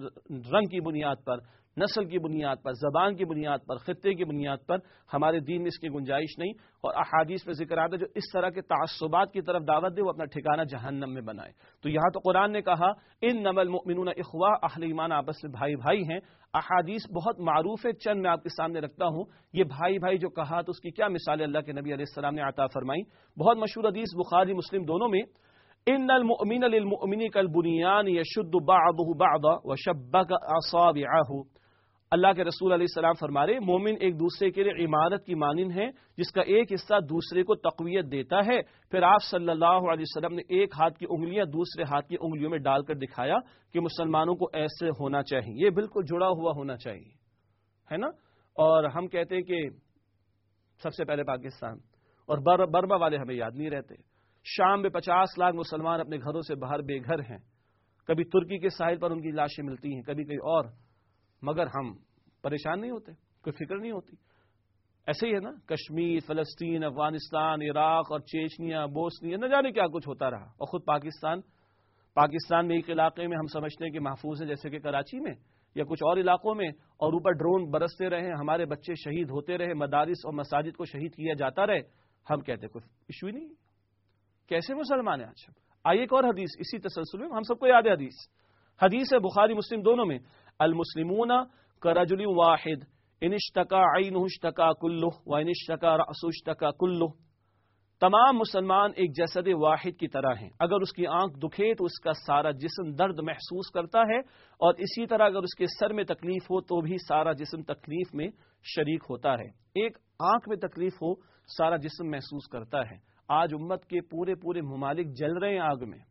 رنگ کی بنیاد پر، نسل کی بنیاد پر، زبان کی بنیاد پر، خطے کی بنیاد پر ہمارے دین میں اس کی گنجائش نہیں، اور احادیث میں ذکر آتا ہے جو اس طرح کے تعصبات کی طرف دعوت دے وہ اپنا ٹھکانہ جہنم میں بنائے۔ تو یہاں تو قرآن نے کہا انما المؤمنون اخوہ، اہل ایمان آپس میں بھائی بھائی ہیں۔ احادیث بہت معروف ہے، چند میں آپ کے سامنے رکھتا ہوں۔ یہ بھائی بھائی جو کہا تو اس کی کیا مثال اللہ کے نبی علیہ السلام نے عطا فرمائی؟ بہت مشہور حدیث بخاری مسلم دونوں میں، ان المؤمن للمؤمن کالبنیان یشد بعضه بعضا وشبک اصابعه۔ اللہ کے رسول علیہ السلام فرما رہے، مومن ایک دوسرے کے لیے عمارت کی مانند ہے جس کا ایک حصہ دوسرے کو تقویت دیتا ہے۔ پھر آپ صلی اللہ علیہ وسلم نے ایک ہاتھ کی انگلیاں دوسرے ہاتھ کی انگلیوں میں ڈال کر دکھایا کہ مسلمانوں کو ایسے ہونا چاہیے، یہ بالکل جڑا ہوا ہونا چاہیے، ہے نا۔ اور ہم کہتے ہیں کہ سب سے پہلے پاکستان، اور بر برما والے ہمیں یاد نہیں رہتے. شام میں پچاس لاکھ مسلمان اپنے گھروں سے باہر بے گھر ہیں. کبھی ترکی کے ساحل پر ان کی لاشیں ملتی ہیں، کبھی کہیں اور، مگر ہم پریشان نہیں ہوتے، کوئی فکر نہیں ہوتی. ایسے ہی ہے نا، کشمیر، فلسطین، افغانستان، عراق اور چیچنیا، بوسنیا، نہ جانے کیا کچھ ہوتا رہا. اور خود پاکستان پاکستان میں ایک علاقے میں ہم سمجھتے ہیں کہ محفوظ ہے، جیسے کہ کراچی میں یا کچھ اور علاقوں میں، اور اوپر ڈرون برستے رہے، ہمارے بچے شہید ہوتے رہے، مدارس اور مساجد کو شہید کیا جاتا رہے، ہم کہتے کوئی ایشو ہی نہیں. کیسے مسلمان ہیں آج ہم؟ آئیے ایک اور حدیث اسی تسلسل میں، ہم سب کو یاد ہے حدیث حدیث ہے بخاری مسلم دونوں میں، المسلمون کرجل واحد ان اشتکا عینہ اشتکا کلہ وان اشتکا رأسہ اشتکا کلہ. تمام مسلمان ایک جسد واحد کی طرح ہیں، اگر اس کی آنکھ دکھے تو اس کا سارا جسم درد محسوس کرتا ہے، اور اسی طرح اگر اس کے سر میں تکلیف ہو تو بھی سارا جسم تکلیف میں شریک ہوتا ہے. ایک آنکھ میں تکلیف ہو سارا جسم محسوس کرتا ہے. آج امت کے پورے پورے ممالک جل رہے ہیں آگ میں.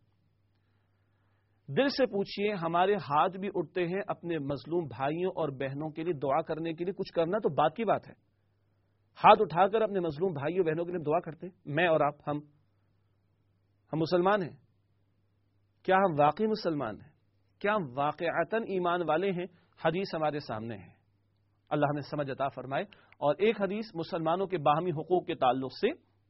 دل سے پوچھئے، ہمارے ہاتھ بھی اٹھتے ہیں اپنے مظلوم بھائیوں اور بہنوں کے لیے دعا کرنے کے لیے. کچھ کرنا تو بات کی بات ہے، ہاتھ اٹھا کر اپنے مظلوم بھائیوں بہنوں کے لیے دعا کرتے. میں اور آپ، ہم ہم مسلمان ہیں. کیا ہم واقعی مسلمان ہیں؟ کیا ہم واقعتاً ایمان والے ہیں؟ حدیث ہمارے سامنے ہے، اللہ ہمیں سمجھ عطا فرمائے. اور ایک حدیث مسلمانوں کے باہمی حقوق کے تعلق سے،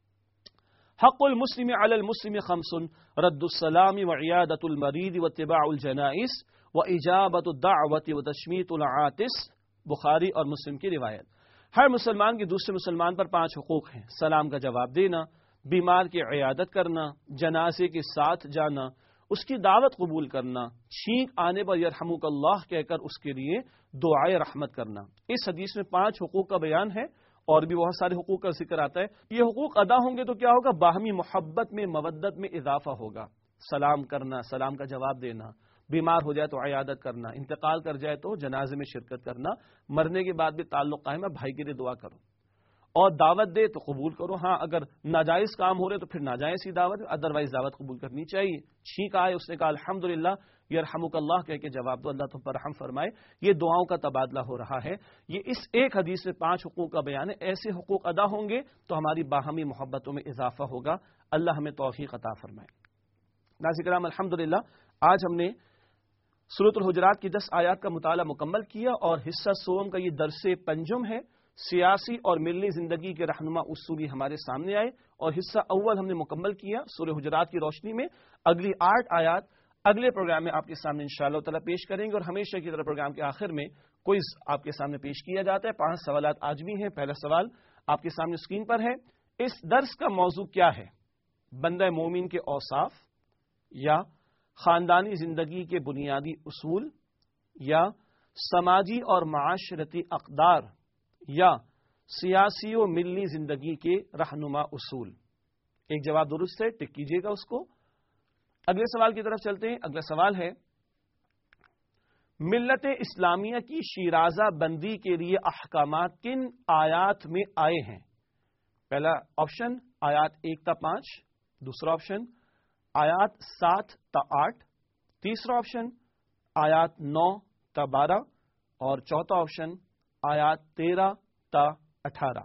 حق المسلم علی المسلم خمس رد السلام وعیادۃ المریض واتباع الجنائز واجابۃ الدعوۃ وتشمیت العاطس. بخاری اور مسلم کی روایت. ہر مسلمان کے دوسرے مسلمان پر پانچ حقوق ہیں: سلام کا جواب دینا، بیمار کی عیادت کرنا، جنازے کے ساتھ جانا، اس کی دعوت قبول کرنا، چھینک آنے پر یرحمک اللہ کہہ کر اس کے لیے دعائے رحمت کرنا. اس حدیث میں پانچ حقوق کا بیان ہے، اور بھی بہت سارے حقوق کا ذکر آتا ہے. یہ حقوق ادا ہوں گے تو کیا ہوگا؟ باہمی محبت میں، مودت میں اضافہ ہوگا. سلام کرنا، سلام کا جواب دینا، بیمار ہو جائے تو عیادت کرنا، انتقال کر جائے تو جنازے میں شرکت کرنا، مرنے کے بعد بھی تعلق قائم ہے، بھائی کے لیے دعا کرو، اور دعوت دے تو قبول کرو. ہاں اگر ناجائز کام ہو رہے تو پھر ناجائز ہی دعوت، ادروائز دعوت قبول کرنی چاہیے. چھینک آئے، اس نے کہا الحمدللہ یرحمک اللہ کہہ کے جواب دو، اللہ تم پر رحم فرمائے. یہ دعاؤں کا تبادلہ ہو رہا ہے. یہ اس ایک حدیث میں پانچ حقوق کا بیان ہے. ایسے حقوق ادا ہوں گے تو ہماری باہمی محبتوں میں اضافہ ہوگا. اللہ ہمیں توفیق عطا فرمائے. ناظرین کرام، الحمدللہ آج ہم نے سورۃ الحجرات کی دس آیات کا مطالعہ مکمل کیا، اور حصہ سوم کا یہ درس پنجم ہے. سیاسی اور ملی زندگی کے رہنما اصولی ہمارے سامنے آئے، اور حصہ اول ہم نے مکمل کیا سورہ حجرات کی روشنی میں. اگلی آٹھ آیات اگلے پروگرام میں آپ کے سامنے انشاءاللہ تعالی پیش کریں گے، اور ہمیشہ کی طرح پروگرام کے آخر میں کوئز آپ کے سامنے پیش کیا جاتا ہے. پانچ سوالات آج بھی ہیں. پہلا سوال آپ کے سامنے اسکرین پر ہے. اس درس کا موضوع کیا ہے؟ بندہ مومن کے اوصاف، یا خاندانی زندگی کے بنیادی اصول، یا سماجی اور معاشرتی اقدار، یا سیاسی و ملی زندگی کے رہنما اصول. ایک جواب درست ہے، ٹک کیجئے گا اس کو. اگلے سوال کی طرف چلتے ہیں. اگلا سوال ہے، ملت اسلامیہ کی شیرازہ بندی کے لیے احکامات کن آیات میں آئے ہیں؟ پہلا آپشن آیات ایک تا پانچ، دوسرا آپشن آیات سات تا آٹھ، تیسرا آپشن آیات نو تا بارہ، اور چوتھا آپشن آیات تیرہ تا اٹھارہ.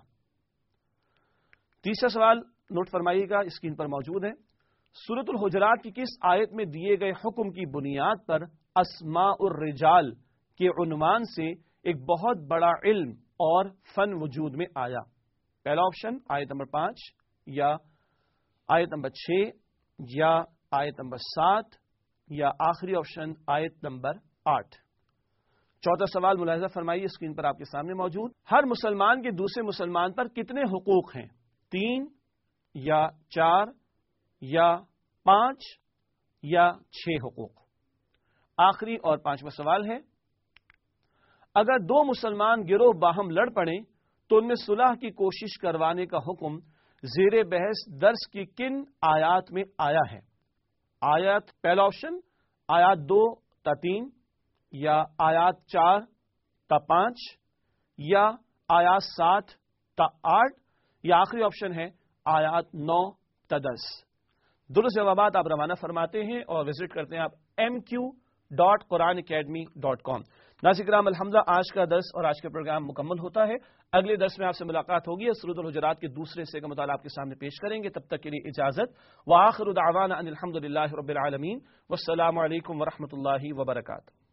تیسرا سوال نوٹ فرمائیے گا، اسکرین پر موجود ہے. سورۃ الحجرات کی کس آیت میں دیے گئے حکم کی بنیاد پر اسماء الرجال کے عنوان سے ایک بہت بڑا علم اور فن وجود میں آیا؟ پہلا آپشن آیت نمبر پانچ، یا آیت نمبر چھ، یا آیت نمبر سات، یا آخری آپشن آیت نمبر آٹھ. چوتھا سوال ملاحظہ فرمائیے، اسکرین پر آپ کے سامنے موجود. ہر مسلمان کے دوسرے مسلمان پر کتنے حقوق ہیں؟ تین، یا چار، یا پانچ، یا چھ حقوق؟ آخری اور پانچواں سوال ہے، اگر دو مسلمان گروہ باہم لڑ پڑیں تو ان میں صلح کی کوشش کروانے کا حکم زیر بحث درس کی کن آیات میں آیا ہے؟ آیات پہلا آپشن آیات دو تا تین، یا آیات چار تا پانچ، یا آیات سات تا آٹھ، یا آخری آپشن ہے آیات نو تا دس. درست جوابات آپ روانہ فرماتے ہیں اور وزٹ کرتے ہیں آپ M Q dot Quran academy dot com. ناظرین کرام الحمدللہ آج کا درس اور آج کا پروگرام مکمل ہوتا ہے. اگلے درس میں آپ سے ملاقات ہوگی. سورۃ الحجرات کے دوسرے حصے کا مطالعہ آپ کے سامنے پیش کریں گے. تب تک کے لیے اجازت. وآخر دعوانا ان الحمد للہ رب العالمین. والسلام علیکم ورحمۃ اللہ وبرکاتہ.